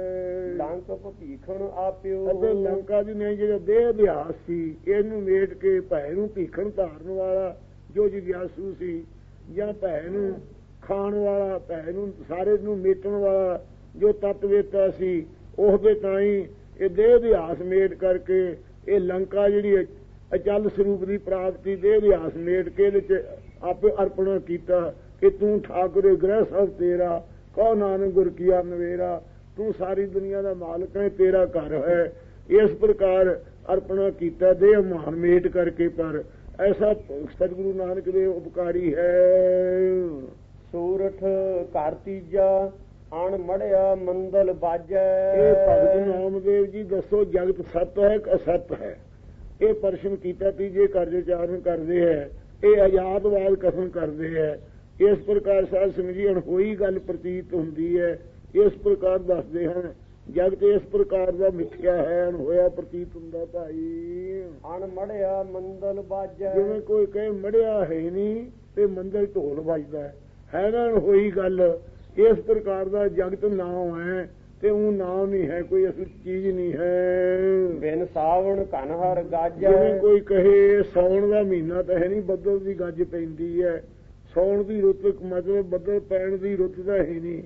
ਲੰਕ ਭੀਖਣ ਆਪਿਓ,
ਅਤੇ ਲੰਕਾ ਦੀ ਨੇ ਜਿਹੜਾ ਦੇਹ ਅਭਿਆਸ ਸੀ ਇਹਨੂੰ ਮੇਟ ਕੇ ਭੈ ਨੂੰ ਭੀਖਣ ਧਾਰਨ ਵਾਲਾ ਜੋ ਜਿਗਿਆਸੂ ਸੀ, ਜਾਂ ਭੈ ਨੂੰ ਖਾਣ ਵਾਲਾ, ਭੈ ਨੂੰ ਸਾਰੇ ਨੂੰ ਮੇਟਣ ਵਾਲਾ ਜੋ ਤਤਵੇਤਾ ਸੀ, ਉਹਦੇ ਤਾਂ ਹੀ ਇਹ ਦੇਹ ਅਭਿਆਸ ਮੇਟ ਕਰਕੇ ਇਹ ਲੰਕਾ ਜਿਹੜੀ ਅਚਲ ਸਰੂਪ ਦੀ ਪ੍ਰਾਪਤੀ ਦੇਹ ਅਭਿਆਸ ਮੇਟ ਕੇ ਇਹਦੇ 'ਚ ਆਪੇ ਅਰਪਣਾ ਕੀਤਾ ਕਿ ਤੂੰ ਠਾਕੁਰੇ ਗ੍ਰਹਿ ਸਭ ਤੇਰਾ, ਕਹੋ ਨਾਨਕ ਗੁਰ ਕੀਆ ਨਵੇਰਾ, ਤੂੰ ਸਾਰੀ ਦੁਨੀਆ ਦਾ ਮਾਲਕ ਹੈ, ਤੇਰਾ ਘਰ ਹੈ। ਇਸ ਪ੍ਰਕਾਰ ਅਰਪਣਾ ਕੀਤਾ ਦੇਹ ਮਾਨ ਮੇਟ ਕਰਕੇ। ਪਰ ਐਸਾ ਸਤਿਗੁਰੂ ਨਾਨਕ ਦੇ ਉਪਕਾਰੀ ਹੈ।
ਸੂਰਠ ਘਰ ਤੀਜਾ ਅਣ ਮੜਿਆ ਮੰਦਲ ਬਾਜੈ।
ਇਹ ਭਗਤ ਨਾਮਦੇਵ ਜੀ ਦੱਸੋ ਜਗਤ ਸੱਤ ਹੈ ਕਿ ਅਸੱਤ ਹੈ? ਇਹ ਪ੍ਰਸ਼ਨ ਕੀਤਾ ਤੀਜੇ ਕਾਰਜ ਉਚਾਰਨ ਕਰਦੇ ਹੈ, ਇਹ ਆਜ਼ਾਦਵਾਦ ਕਥਨ ਕਰਦੇ ਹੈ। ਇਸ ਪ੍ਰਕਾਰ ਸਾਧ ਸੰਗਤ ਜੀ ਅਣਹੋਈ ਗੱਲ ਪ੍ਰਤੀਤ ਹੁੰਦੀ ਹੈ। ਇਸ ਪ੍ਰਕਾਰ ਦੱਸਦੇ ਹਨ ਜਗਤ ਇਸ ਪ੍ਰਕਾਰ ਦਾ ਮਿੱਥਿਆ ਹੈ, ਅਣਹੋਇਆ ਪ੍ਰਤੀਤ ਹੁੰਦਾ ਭਾਈ।
ਅਣ ਮੜਿਆ ਮੰਦਲ ਬਾਜੈ,
ਜਿਵੇਂ ਕੋਈ ਕਹੇ ਮੜਿਆ ਹੈ ਨਹੀਂ ਤੇ ਮੰਦਲ ਢੋਲ ਵੱਜਦਾ ਹੈ ਨਾ, ਅਣਹੋਈ ਗੱਲ। ਇਸ ਪ੍ਰਕਾਰ ਦਾ ਜਗਤ ਨਾਮ ਹੈ ਤੇ ਉਹ ਨਾਮ ਨਹੀਂ ਹੈ, ਕੋਈ ਅਸਲ ਚੀਜ਼ ਨਹੀਂ ਹੈ।
ਬਿਨ ਸਾਵਣ ਘਨਹਰ ਗਾਜੈ,
ਜਿਵੇਂ ਕੋਈ ਕਹੇ ਸਾਉਣ ਦਾ ਮਹੀਨਾ ਤਾਂ ਹੈ ਨਹੀਂ, ਬੱਦਲ ਦੀ ਗੱਜ ਪੈਂਦੀ ਹੈ। ਸਾਉਣ ਦੀ ਰੁੱਤ ਮਤਲਬ ਬੱਦਲ ਪੈਣ ਦੀ ਰੁੱਤ ਤਾਂ ਹੈ ਨਹੀਂ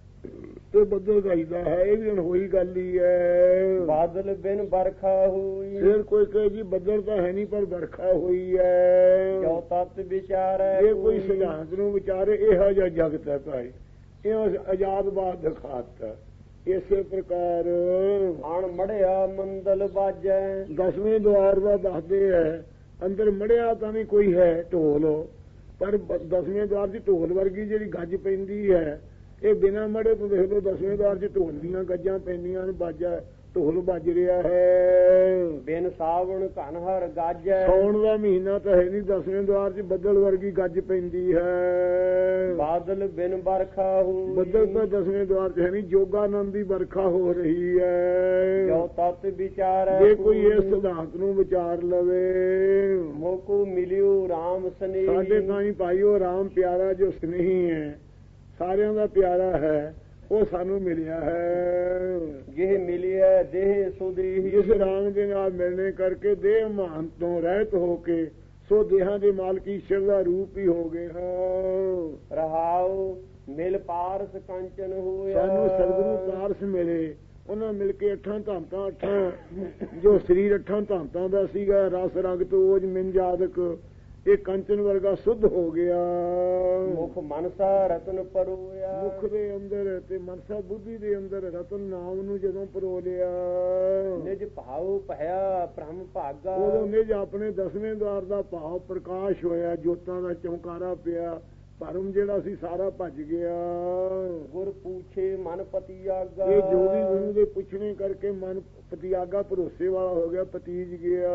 ਤੇ ਬੱਦਲ ਗਾਜਦਾ ਹੈ, ਇਹ ਵੀ ਅਣਹੋਈ ਗੱਲ ਹੀ ਹੈ।
ਬਾਦਲ ਬਿਨ ਵਰਖਾ ਹੋਈ,
ਫਿਰ ਕੋਈ ਕਹੇ ਜੀ ਬੱਦਲ ਤਾਂ ਹੈ ਨਹੀਂ ਪਰ ਵਰਖਾ ਹੋਈ ਹੈ।
ਜੋ ਤਤ ਵਿਚਾਰੈ,
ਇਹ ਕੋਈ ਸਿਧਾਂਤ ਨੂੰ ਵਿਚਾਰੇ ਇਹੋ ਜਿਹਾ ਜਗਤ ਹੈ ਭਾਈ, ਇਹ ਆਜ਼ਾਦਵਾਦ ਦਿਖਾਤਾ। ਇਸੇ ਪ੍ਰਕਾਰ
ਅਣ ਮੜਿਆ ਮੰਦਲ ਬਾਜੈ,
10ਵੇਂ ਦੁਆਰ ਦਾ ਦੱਸਦੇ ਹੈ ਅੰਦਰ ਮੜਿਆ ਤਾਂ ਨਹੀਂ ਕੋਈ ਹੈ ਢੋਲ, ਪਰ 10ਵੇਂ ਦੁਆਰ ਦੀ ਢੋਲ ਵਰਗੀ ਜਿਹੜੀ ਗੱਜ ਪੈਂਦੀ ਹੈ ਇਹ ਬਿਨਾਂ ਮੜੇ ਤੋਂ ਦੇਖ ਲਓ 10ਵੇਂ ਦੁਆਰ 'ਚ ਢੋਲ ਦੀਆਂ ਗੱਜਾਂ ਪੈਂਦੀਆਂ ਨੇ, ਬਾਜਾ ਢੋਲ ਵੱਜ ਰਿਹਾ ਹੈ।
ਬਿਨ ਸਾਵਣ ਘਨ ਹਰ ਗਾਜੈ
ਸਾਉਣ ਦਾ ਮਹੀਨਾ ਤਾਂ ਹੈ ਨਹੀਂ, 10ਵੇਂ ਦੁਆਰ 'ਚ ਬੱਦਲ ਵਰਗੀ ਗੱਜ ਪੈਂਦੀ ਹੈ।
ਬਾਦਲ ਬਿਨ ਬਰਖਾ ਹੋਈ
ਬੱਦਲ ਤਾਂ 10ਵੇਂ ਦੁਆਰ 'ਚ ਹੈ ਨਹੀਂ, ਜੋਗਾਨੰਦ ਦੀ ਵਰਖਾ ਹੋ ਰਹੀ ਹੈ।
ਜੋ ਤਤ ਵਿਚਾਰੈ
ਜੇ ਕੋਈ ਇਸ ਸਿਧਾਂਤ ਨੂੰ ਵਿਚਾਰ ਲਵੇ,
ਮੋਕੂ ਮਿਲਿਓ RAM ਸਨੇਹੀ।
ਸਾਡੇ ਤਾਈ ਭਾਈਓ ਰਾਮ ਪਿਆਰਾ ਜੋ ਸਨੇਹੀ ਹੈ, ਸਾਰਿਆਂ ਦਾ ਪਿਆਰਾ ਹੈ, ਉਹ ਸਾਨੂੰ ਮਿਲਿਆ ਹੈ।
ਜਿਹ ਮਿਲਿਆ ਦੇਹ ਸੁਧੀ।
ਜਿਸ ਰਾਮ ਦੇ ਨਾਲ ਮਿਲਣੇ ਕਰਕੇ ਦੇਹ ਮਹਾਨ ਤੋਂ ਰਹਿਤ ਹੋ ਕੇ ਸੋ ਦੇਹਾਂ ਦੇ ਮਾਲਕ ਈਸ਼ਰ ਦਾ ਰੂਪ ਹੀ ਹੋ ਗਏ ਹਾਂ।
ਰਹਾਉ ਮਿਲ ਪਾਰਸ ਕੰਚਨ ਹੋਇਆ।
ਸਾਨੂੰ ਸਤਿਗੁਰੂ ਪਾਰਸ ਮਿਲੇ, ਉਹਨਾਂ ਮਿਲ ਕੇ 8 ਧਾਤਾਂ 8 ਜੋ ਸਰੀਰ 8 ਧਾਤਾਂ ਦਾ ਸੀਗਾ, ਰਸ ਰੰਗਤ ਓਜ ਮਿੰਜ ਆਦਿਕ, ਇਹ ਕੰਚਨ ਵਰਗਾ ਸੁੱਧ ਹੋ ਗਿਆ।
ਮੁਖ ਮਨਸਾ ਰਤਨ ਪਰੋਇਆ।
ਮੁਖ ਦੇ ਅੰਦਰ ਤੇ ਮਨਸਾ ਬੁੱਧੀ ਦੇ ਅੰਦਰ ਰਤਨ ਨਾਮ ਨੂੰ ਜਦੋਂ ਪਰੋ ਲਿਆ,
ਨਿਜ ਭਾਉ ਭਇਆ ਭ੍ਰਮ ਭਾਗਾ।
ਉਦੋਂ ਨਿਜ ਆਪਣੇ 10ਵੇਂ ਦੁਆਰ ਦਾ ਭਾਵ ਪ੍ਰਕਾਸ਼ ਹੋਇਆ, ਜੋਤਾਂ ਦਾ ਚਮਕਾਰਾ ਪਿਆ, ਭਰਮ ਜਿਹੜਾ ਸੀ ਸਾਰਾ ਭੱਜ ਗਿਆ।
ਗੁਰ ਪੂਛੇ ਮਨ ਪਤੀ ਆਗਾ।
ਇਹ ਜੋਗੀ ਗੁਰੂ ਦੇ ਪੁੱਛਣੇ ਕਰਕੇ ਮਨ ਪਤੀਆਗਾ ਭਰੋਸੇ ਵਾਲਾ ਹੋ ਗਿਆ, ਪਤੀਜ ਗਿਆ।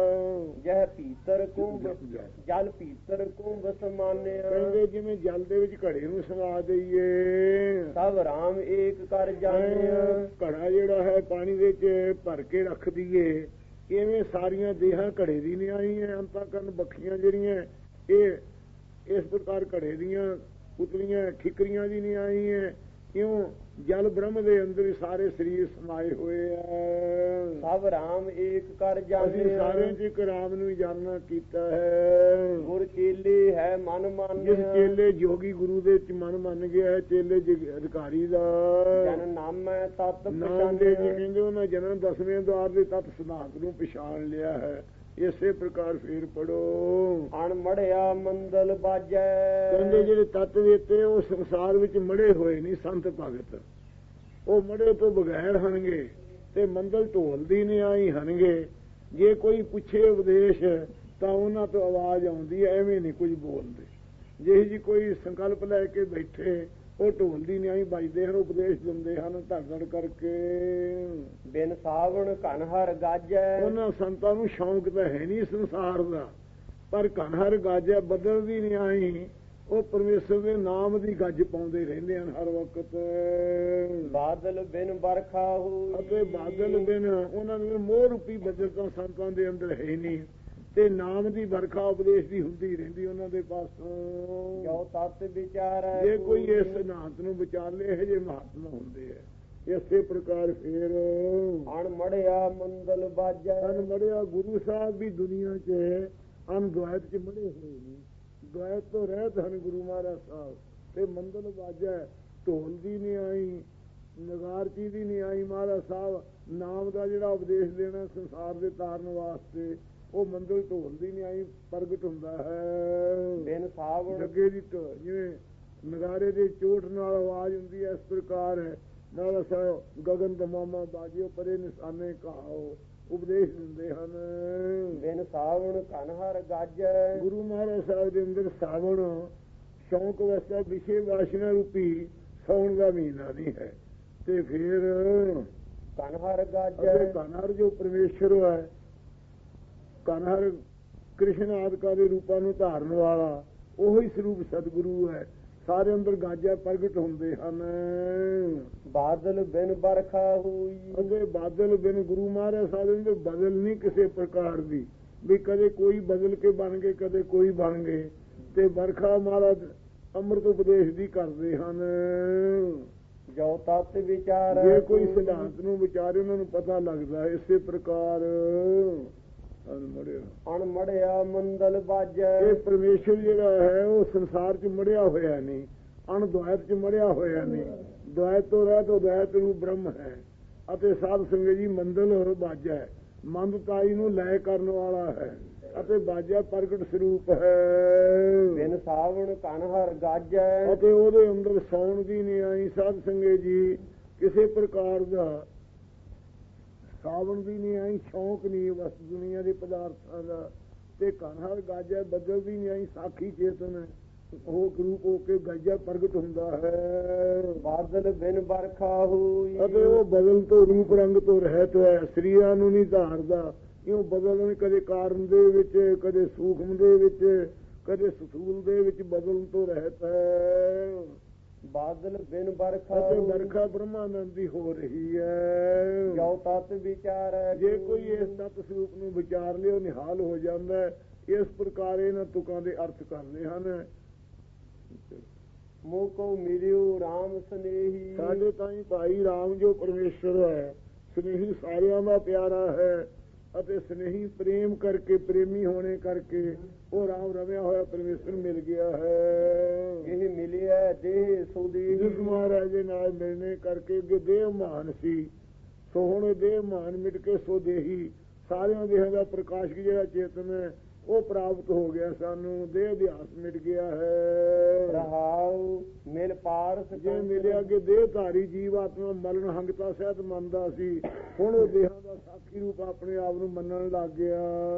ਜਹ ਭੀਤਰ ਕੁੰਭ ਜਲ ਭੀਤਰ ਕੁੰਭ ਸਮਾਨਿਆ।
ਕਹਿੰਦੇ ਜਿਵੇਂ ਜਲ ਦੇ ਵਿੱਚ ਘੜੇ ਨੂੰ ਸਮਾ ਦਈਏ,
ਸਭ ਰਾਮ ਏਕ ਕਰ ਜਾਣਿਆ।
ਘੜਾ ਜਿਹੜਾ ਹੈ ਪਾਣੀ ਦੇ ਵਿੱਚ ਭਰ ਕੇ ਰੱਖ ਦਈਏ, ਇਵੇਂ ਸਾਰੀਆਂ ਦੇਹਾਂ ਘੜੇ ਦੀ ਨਹੀਂ ਆਈਆਂ। ਅੰਤਾਕਰਨ ਬੱਖੀਆਂ ਜਿਹੜੀਆਂ ਇਹ ਇਸ ਪ੍ਰਕਾਰ ਘੜੇ ਦੀਆਂ ਪੁਤਲੀਆਂ ਠਿਕਰੀਆਂ ਦੀ ਨਹੀਂ ਆਈਆਂ। ਕਿਉਂ? ਜਲ ਬ੍ਰਹਮ ਦੇ ਅੰਦਰ ਸਾਰੇ ਸਰੀਰ ਸਮਾਏ ਹੋਏ ਆ।
ਸਭ ਰਾਮ ਏਕ ਕਰ ਜਾਣੇ।
ਅਸੀਂ ਸਾਰਿਆਂ 'ਚ ਇੱਕ ਰਾਮ ਨੂੰ ਹੀ ਜਾਣਨਾ ਕੀਤਾ ਹੈ।
ਗੁਰ ਚੇਲੇ ਹੈ ਮਨ ਮੰਨ।
ਜਿਸ ਚੇਲੇ ਜੋਗੀ ਗੁਰੂ ਦੇ ਚ ਮਨ ਮੰਨ ਗਿਆ ਹੈ, ਚੇਲੇ ਅਧਿਕਾਰੀ ਦਾ
ਜਨ ਨਾਮੈ ਤਤ
ਨਾਮ ਦੇ ਜੀ ਕਹਿੰਦੇ ਉਹਨਾਂ ਜਨਮ 10ਵੇਂ ਦੁਆਰ ਦੇ ਤਤ ਸਿਧਾਂਤ ਨੂੰ ਪਛਾਣ ਲਿਆ ਹੈ। ਇਸੇ ਪ੍ਰਕਾਰ ਫੇਰ ਪੜੋ।
ਅਣ ਮੜਿਆ ਮੰਦਲ ਬਾਜੈ।
ਕਹਿੰਦੇ ਜਿਹੜੇ ਤੱਤ ਦਿੱਤੇ ਉਹ ਸੰਸਾਰ ਵਿੱਚ ਮੜੇ ਹੋਏ ਨਹੀਂ ਸੰਤ ਭਗਤ, ਉਹ ਮੜੇ ਤੋਂ ਬਗੈਰ ਹਨਗੇ ਤੇ ਮੰਦਲ ਢੋਲਦੀ ਨਹੀਂ ਆਈ ਹਨਗੇ। ਜੇ ਕੋਈ ਪੁੱਛੇ ਉਪਦੇਸ਼ ਤਾਂ ਉਹਨਾਂ ਤੋਂ ਆਵਾਜ਼ ਆਉਂਦੀ ਹੈ, ਐਵੇਂ ਨਹੀਂ ਕੁਝ ਬੋਲਦੇ। ਜੇ ਜੀ ਕੋਈ ਸੰਕਲਪ ਲੈ ਕੇ ਬੈਠੇ ਉਹ ਢੋਲਦੀ ਨਹੀਂ ਆਈ ਵੱਜਦੇ ਹਨ, ਉਪਦੇਸ਼ ਦਿੰਦੇ ਹਨ ਧੜਧੜ ਕਰਕੇ।
ਬਿਨ ਸਾਵਣ ਘਨ ਹਰ ਗਾਜੈ।
ਉਹਨਾਂ ਸੰਤਾਂ ਨੂੰ ਸ਼ੌਂਕ ਤਾਂ ਹੈ ਨਹੀਂ ਸੰਸਾਰ ਦਾ, ਪਰ ਘਨ ਹਰ ਗਾਜੈ ਬਦਲਦੀ ਨਹੀਂ ਆਈ। ਉਹ ਪਰਮੇਸ਼ਰ ਦੇ ਨਾਮ ਦੀ ਗੱਜ ਪਾਉਂਦੇ ਰਹਿੰਦੇ ਹਨ ਹਰ ਵਕਤ।
ਬਾਦਲ ਬਿਨ ਬਰਖਾ ਹੋਈ।
ਅਤੇ ਬਾਦਲ ਬਿਨ ਉਹਨਾਂ ਨੂੰ ਮੋਹ ਰੂਪੀ ਬੱਦਲ ਤਾਂ ਸੰਤਾਂ ਦੇ ਅੰਦਰ ਹੈ ਨਹੀਂ, ਤੇ ਨਾਮ ਦੀ ਵਰਖਾ ਉਪਦੇਸ਼ ਦੀ ਹੁੰਦੀ ਰਹਿੰਦੀ ਉਹਨਾਂ ਦੇ ਪਾਸੋਂ।
ਜੋ ਤਤ ਵਿਚਾਰੈ।
ਜੇ ਕੋਈ ਇਸ ਸਿਧਾਂਤ ਨੂੰ ਵਿਚਾਰ ਲੇ, ਇਹੋ ਜਿਹੇ ਮਹਾਤਮਾ ਹੁੰਦੇ ਆ। ਇਸੇ ਪ੍ਰਕਾਰ ਫੇਰ
ਅਣ ਮੜਿਆ ਮੰਦਲ ਬਾਜੈ।
ਅਣ ਮੜਿਆ ਗੁਰੂ ਸਾਹਿਬ ਵੀ ਦੁਨੀਆ 'ਚ ਅਨਦੁਆਇਤ 'ਚ ਮੜੇ ਹੋਏ ਨੇ, ਦੁਆਇਤ ਤੋਂ ਰਹਿਤ ਹਨ ਗੁਰੂ ਮਹਾਰਾਜ ਸਾਹਿਬ। ਤੇ ਮੰਦਲ ਬਾਜੈ ਢੋਲ ਦੀ ਨਹੀਂ ਆਈ, ਨਗਾਰਚੀ ਦੀ ਨਹੀਂ ਆਈ। ਮਹਾਰਾਜ ਸਾਹਿਬ ਨਾਮ ਦਾ ਜਿਹੜਾ ਉਪਦੇਸ਼ ਦੇਣਾ ਸੰਸਾਰ ਦੇ ਤਾਰਨ ਵਾਸਤੇ, ਉਹ ਮੰਦਲ ਢੋਲਦੀ ਨਹੀਂ ਆਈ, ਪ੍ਰਗਟ ਹੁੰਦਾ ਹੈ।
ਬਿਨ ਸਾਵਣ
ਜੱਗੇ ਦੀ ਜਿਵੇਂ ਨਗਾਰੇ ਦੇ ਚੋਟ ਨਾਲ ਆਵਾਜ਼ ਹੁੰਦੀ ਹੈ, ਇਸ ਪ੍ਰਕਾਰ ਹੈ। ਮਹਾਰਾਜ ਸਾਹਿਬ ਗਗਨ ਦਮਾਮਾ ਬਾਜਿਓ ਪਰੇ ਨਿਸ਼ਾਨੇ ਕਹਾਓ, ਉਪਦੇਸ਼ ਦਿੰਦੇ ਹਨ।
ਬਿਨ ਸਾਵਣ ਘਨ ਹਰ ਗਾਜੈ।
ਗੁਰੂ ਮਹਾਰਾਜ ਸਾਹਿਬ ਦੇ ਅੰਦਰ ਸਾਵਣ ਸ਼ੌਂਕ ਵਾਸਤਾ ਵਿਸ਼ੇ ਵਾਸ਼ਨਾ ਰੂਪੀ ਸਾਉਣ ਦਾ ਮਹੀਨਾ ਨਹੀਂ ਹੈ। ਤੇ ਫਿਰ
ਘਨ ਹਰ ਗਾਜੈ।
ਘਨ ਹਰ ਜੋ ਪਰਮੇਸ਼ਰ ਹੈ, ਘਨ ਹਰ ਕ੍ਰਿਸ਼ਨ ਆਦਿਕਾਂ ਦੇ ਰੂਪਾਂ ਨੂੰ ਧਾਰਨ ਵਾਲਾ ਉਹੀ ਸਰੂਪ ਸਤਿਗੁਰੂ ਹੈ। ਸਾਰੇ ਅੰਦਰ ਗਾਜਾ ਪ੍ਰਗਟ ਹੁੰਦੇ ਹਨ।
ਬਾਦਲ ਬਿਨ ਬਰਖਾ ਹੋਈ।
ਅੱਗੇ ਬਾਦਲ ਬਿਨ ਗੁਰੂ ਮਹਾਰਾਜ ਸਾਹਿਬ ਦੇ ਬਦਲ ਨਹੀਂ ਕਿਸੇ ਪ੍ਰਕਾਰ ਦੀ, ਵੀ ਕਦੇ ਕੋਈ ਬਦਲ ਕੇ ਬਣ ਗਏ, ਕਦੇ ਕੋਈ ਬਣ ਗਏ। ਤੇ ਬਰਖਾ ਮਹਾਰਾਜ ਅੰਮ੍ਰਿਤ ਉਪਦੇਸ਼ ਦੀ ਕਰਦੇ ਹਨ।
ਜੋ ਤਤ ਵਿਚਾਰ।
ਜੇ ਕੋਈ ਸਿਧਾਂਤ ਨੂੰ ਵਿਚਾਰੇ ਉਹਨਾਂ ਨੂੰ ਪਤਾ ਲੱਗਦਾ। ਇਸੇ ਪ੍ਰਕਾਰ
ਅਣ ਮੜਿਆ ਮੰਦਲ ਬਾਜੈ।
ਇਹ ਪਰਮੇਸ਼ਰ ਜਿਹੜਾ ਹੈ ਉਹ ਸੰਸਾਰ 'ਚ ਮੜਿਆ ਹੋਇਆ ਨਹੀਂ, ਅਣਦੁਆਇਤ 'ਚ ਮੜਿਆ ਹੋਇਆ ਨਹੀਂ। ਦੁਆਇਤ ਤੋਂ ਰਹਿਤ ਦੁਆਇਤ ਰੂਪ ਬ੍ਰਹਮ ਹੈ। ਅਤੇ ਸਾਧ ਸੰਗਤ ਜੀ ਮੰਦਲ ਬਾਜਾ ਹੈ, ਮੰਦਤਾਈ ਨੂੰ ਲੈ ਕਰਨ ਵਾਲਾ ਹੈ। ਅਤੇ ਬਾਜਾ ਪ੍ਰਗਟ ਸਰੂਪ ਹੈ।
ਬਿਨ ਸਾਵਣ ਘਨ ਹਰ ਗਾਜੈ।
ਅਤੇ ਉਹਦੇ ਅੰਦਰ ਸੌਣ ਦੀ ਨਹੀਂ ਆਈ। ਸਾਧ ਸੰਗਤ ਜੀ ਕਿਸੇ ਪ੍ਰਕਾਰ ਦਾ ਸਾਵਣ ਦੀ ਨਹੀਂ ਆਈ, ਸ਼ੌਂਕ ਨਹੀਂ ਬਸ ਦੁਨੀਆ ਦੇ ਪਦਾਰਥਾਂ ਦਾ। ਤੇ ਘਨ ਹਰ ਗਾਜੈ ਬਦਲਦੀ ਨਹੀਂ ਆਈ। ਸਾਖੀ ਚੇਤਨ ਉਹ ਰੂਪ ਹੋ ਕੇ ਗਾਜਾ ਪ੍ਰਗਟ ਹੁੰਦਾ ਹੈ।
ਬਾਦਲ ਬਿਨ ਵਰਖਾ ਹੋਈ।
ਅਤੇ ਉਹ ਬਦਲ ਤੋਂ ਰੂਪ ਰੰਗ ਤੋਂ ਰਹਿਤ ਹੈ, ਸਰੀਰਾਂ ਨੂੰ ਨਹੀਂ ਧਾਰਦਾ। ਕਿਉਂ ਬਦਲਣ ਕਦੇ ਕਾਰਨ ਦੇ ਵਿੱਚ, ਕਦੇ ਸੂਖਮ ਦੇ ਵਿੱਚ, ਕਦੇ ਸਥੂਲ ਦੇ ਵਿੱਚ ਬਦਲਣ ਤੋਂ ਰਹਿਤ ਹੈ।
ਬਾਦਲ ਬਿਨ ਵਰਖਾ
ਅਤੇ ਵਰਖਾ ਬ੍ਰਹਮਾਨੰਦ ਦੀ ਹੋ ਰਹੀ ਹੈ।
ਜੋ ਤਤ ਵਿਚਾਰ
ਜੇ ਕੋਈ ਇਸ ਤਤ ਸਰੂਪ ਨੂੰ ਵਿਚਾਰ ਲਿਓ ਨਿਹਾਲ ਹੋ ਜਾਂਦਾ ਹੈ। ਇਸ ਪ੍ਰਕਾਰ ਇਹਨਾਂ ਤੁਕਾਂ ਦੇ ਅਰਥ ਕਰਨੇ ਹਨ।
ਮੋਹ ਕੋ ਮਿਲਿਓ ਰਾਮ ਸਨੇਹੀ।
ਸਾਡੇ ਤਾਈਂ ਭਾਈ ਰਾਮ ਜੋ ਪਰਮੇਸ਼ਰ ਹੈ, ਸਨੇਹੀ ਸਾਰਿਆਂ ਦਾ ਪਿਆਰਾ ਹੈ। ਅਤੇ ਸਨੇਹੀ ਪ੍ਰੇਮ ਕਰਕੇ, ਪ੍ਰੇਮੀ ਹੋਣੇ ਕਰਕੇ ਉਹ ਰਾਮ ਰਮਿਆ ਹੋਇਆ ਪਰਮੇਸ਼ਰ ਮਿਲ ਗਿਆ ਹੈ।
ਇਹ ਮਿਲਿਆ ਦੇਹ ਸੁਦੀ।
ਜਿਸ ਮਹਾਰਾਜ ਦੇ ਨਾਲ ਮਿਲਣੇ ਕਰਕੇ ਅੱਗੇ ਦੇਹ ਮਾਨ ਸੀ, ਸੋ ਹੁਣ ਦੇਹ ਮਾਨ ਮਿਟ ਕੇ ਸੋ ਦੇਹੀ ਸਾਰਿਆਂ ਦੇਹਾਂ ਦਾ ਪ੍ਰਕਾਸ਼ਕ ਜਿਹੜਾ ਚੇਤਨ ਹੈ ਉਹ ਪ੍ਰਾਪਤ ਹੋ ਗਿਆ। ਸਾਨੂੰ ਦੇਹ ਅਭਿਆਸ ਮਿਟ ਗਿਆ ਹੈ।
ਰਹਾਉ ਮਿਲ ਪਾਰਸ।
ਜੇ ਮਿਲਿਆ ਕਿ ਦੇਹ ਧਾਰੀ ਜੀਵ ਆਤਮਾ ਮਰਨ ਹੰਗਤਾ ਸਹਿਤ ਮੰਨਦਾ ਸੀ, ਹੁਣ ਉਹ ਦੇਹਾਂ ਦਾ ਸਾਖੀ ਰੂਪ ਆਪਣੇ ਆਪ ਨੂੰ ਮੰਨਣ ਲੱਗ ਗਿਆ।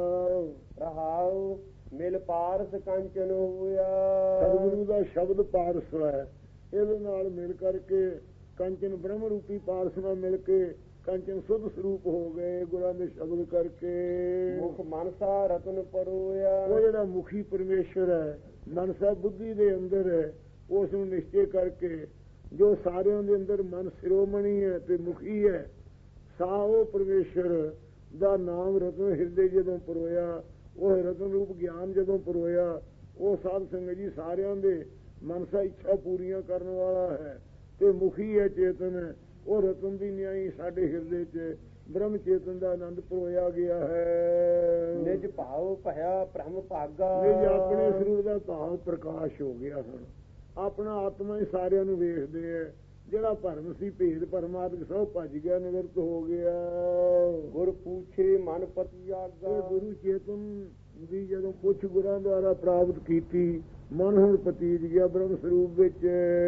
ਰਹਾਉ ਮਿਲ ਪਾਰਸ ਕੰਚਨ ਹੋਇਆ।
ਸਤਿਗੁਰੂ ਦਾ ਸ਼ਬਦ ਪਾਰਸ ਹੈ, ਇਹਦੇ ਨਾਲ ਮਿਲ ਕਰਕੇ ਕੰਚਨ ਬ੍ਰਹਮ ਰੂਪੀ ਪਾਰਸ ਨਾਲ ਮਿਲ ਕੇ ਕੰਚਨ ਸੁਧ ਸਰੂਪ ਹੋ ਗਏ ਗੁਰਾਂ ਦੇ ਸ਼ਬਦ ਕਰਕੇ।
ਮੁਖ ਮਨਸਾ ਰਤਨ ਪਰੋਇਆ।
ਉਹ ਜਿਹੜਾ ਮੁਖੀ ਪਰਮੇਸ਼ਰ ਹੈ, ਮਨਸਾ ਬੁੱਧੀ ਦੇ ਅੰਦਰ ਹੈ, ਉਸ ਨੂੰ ਨਿਸ਼ਚੈ ਕਰਕੇ ਜੋ ਸਾਰਿਆਂ ਦੇ ਅੰਦਰ ਮਨ ਸਿਰੋਮਣੀ ਹੈ ਤੇ ਮੁਖੀ ਹੈ, ਸਾ ਉਹ ਪਰਮੇਸ਼ਰ ਦਾ ਨਾਮ ਰਤਨ ਹਿਰਦੇ ਜਦੋਂ ਪਰੋਇਆ, ਉਹ ਰਤਨ ਰੂਪ ਗਿਆਨ ਜਦੋਂ ਪਰੋਇਆ, ਉਹ ਸਾਧ ਸੰਗਤ ਜੀ ਸਾਰਿਆਂ ਦੇ ਮਨਸਾ ਇੱਛਾ ਪੂਰੀਆਂ ਕਰਨ ਵਾਲਾ ਹੈ ਤੇ ਮੁਖੀ ਹੈ, ਚੇਤਨ ਹੈ। ਉਹ ਰਤਨ ਦੀ ਨਿਆਈ ਸਾਡੇ ਹਿਰਦੇ 'ਚ ਬ੍ਰਹਮ ਚੇਤਨ ਦਾ ਆਨੰਦ ਪਰੋਇਆ ਗਿਆ ਹੈ।
ਨਿਜ ਭਾਵ ਭਇਆ ਭ੍ਰਮ ਭਾਗਾ।
ਨਿਜ ਆਪਣੇ ਸਰੂਪ ਦਾ ਭਾਵ ਪ੍ਰਕਾਸ਼ ਹੋ ਗਿਆ। ਹੁਣ ਆਪਣਾ ਆਤਮਾ ਹੀ ਸਾਰਿਆਂ ਨੂੰ ਵੇਖਦੇ ਹੈ। ਜਿਹੜਾ ਭਰਮ ਸੀ, ਭੇਦ ਪਰਮਾਤਮਾ ਸਭ ਭੱਜ ਗਿਆ, ਨਿਵਰਤ ਹੋ ਗਿਆ।
ਗੁਰ ਪੁੱਛੇ ਮਨ ਪਤੀ ਆਗਾ।
ਗੁਰੂ ਚੇਤਨ ਦੀ ਜਦੋਂ ਪੁੱਛ ਗੁਰਾਂ ਦੁਆਰਾ ਪ੍ਰਾਪਤ ਕੀਤੀ, ਮਨ ਹੁਣ ਪਤੀਜ ਗਿਆ ਬ੍ਰਹਮ ਸਰੂਪ ਵਿੱਚ।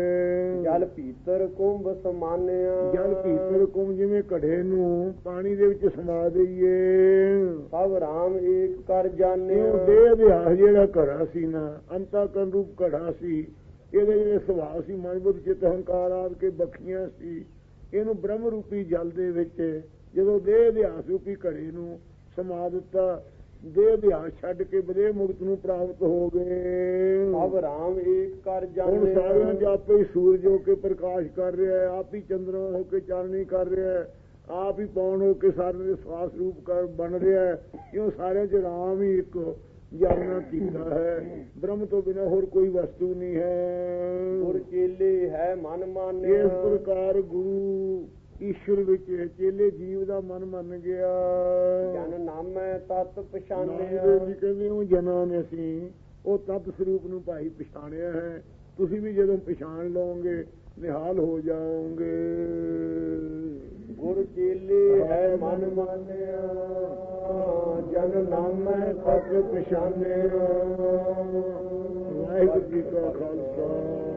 ਜਲ ਭੀਤਰ ਕੁੰਭ ਸਮਾਨਿਆ।
ਜਲ ਭੀਤਰ ਕੁੰਭ ਜਿਵੇਂ ਘੜੇ ਨੂੰ ਪਾਣੀ ਦੇ ਵਿੱਚ ਸਮਾ ਦਈਏ।
ਸਭ ਰਾਮ ਏਕ ਕਰ ਜਾਣਿਆ।
ਦੇਹ ਅਭਿਆਸ ਜਿਹੜਾ ਘੜਾ ਸੀ ਨਾ, ਅੰਤःਕਰਨ ਰੂਪ ਘੜਾ ਸੀ, ਇਹਦੇ ਜਿਹੜੇ ਸੁਭਾਅ ਸੀ ਮਨ ਬੁੱਧ ਚਿੱਤ ਹੰਕਾਰ ਆਦਿ ਕੇ ਬਖੀਆਂ ਸੀ, ਇਹਨੂੰ ਬ੍ਰਹਮ ਰੂਪੀ ਜਲ ਦੇ ਵਿੱਚ ਜਦੋਂ ਦੇਹ ਅਭਿਆਸ ਰੂਪੀ ਘੜੇ ਨੂੰ ਸਮਾ ਦਿੱਤਾ, ਦੇਹ ਅਭਿਆਸ ਛੱਡ ਕੇ ਬਦੇ ਮੁਕਤ ਨੂੰ ਪ੍ਰਾਪਤ ਹੋ ਗਏ।
ਸਭ ਰਾਮ ਏਕ ਕਰ ਜਾਣਿਆ।
ਹੁਣ ਸਾਰਿਆਂ 'ਚ ਆਪੇ ਹੀ ਸੂਰਜ ਹੋ ਕੇ ਪ੍ਰਕਾਸ਼ ਕਰ ਰਿਹਾ ਹੈ, ਆਪ ਹੀ ਚੰਦਰਮਾ ਹੋ ਕੇ ਚਾਨਣੀ ਕਰ ਰਿਹਾ ਹੈ, ਆਪ ਹੀ ਪੌਣ ਹੋ ਕੇ ਸਾਰਿਆਂ ਦੇ ਸਵਾਸ ਰੂਪ ਬਣ ਰਿਹਾ ਹੈ। ਕਿਉਂ ਸਾਰਿਆਂ 'ਚ ਰਾਮ ਹੀ ਇੱਕ ਜਾਣਨਾ ਕੀਤਾ ਹੈ। ਬ੍ਰਹਮ ਤੋਂ ਬਿਨਾਂ ਹੋਰ ਕੋਈ ਵਸਤੂ ਨਹੀਂ ਹੈ।
ਗੁਰ ਚੇਲੇ ਹੈ ਮਨ ਮਾਨਿਆ।
ਇਸ ਪ੍ਰਕਾਰ ਗੁਰੂ ਈਸ਼ਵਰ ਵਿੱਚ ਚੇਲੇ ਜੀਵ ਦਾ ਮਨ ਮੰਨ ਗਿਆ।
ਜਨ ਨਾਮੈ ਤਤ ਪਛਾਨਿਆ।
ਜੀ ਕਹਿੰਦੇ ਉਹ ਜਨਾਂ ਨੇ ਅਸੀਂ ਉਹ ਤਤ ਸਰੂਪ ਨੂੰ ਭਾਈ ਪਛਾਣਿਆ ਹੈ। ਤੁਸੀਂ ਵੀ ਜਦੋਂ ਪਛਾਣ ਲਓਗੇ ਨਿਹਾਲ ਹੋ ਜਾਓਗੇ।
ਗੁਰ ਚੇਲੇ ਹੈ ਮਨ ਮਾਨਿਆ। ਜਨ ਨਾਮੈ ਤਤ ਪਛਾਨਿਆ। ਵਾਹਿਗੁਰੂ ਜੀ ਕਾ ਖਾਲਸਾ।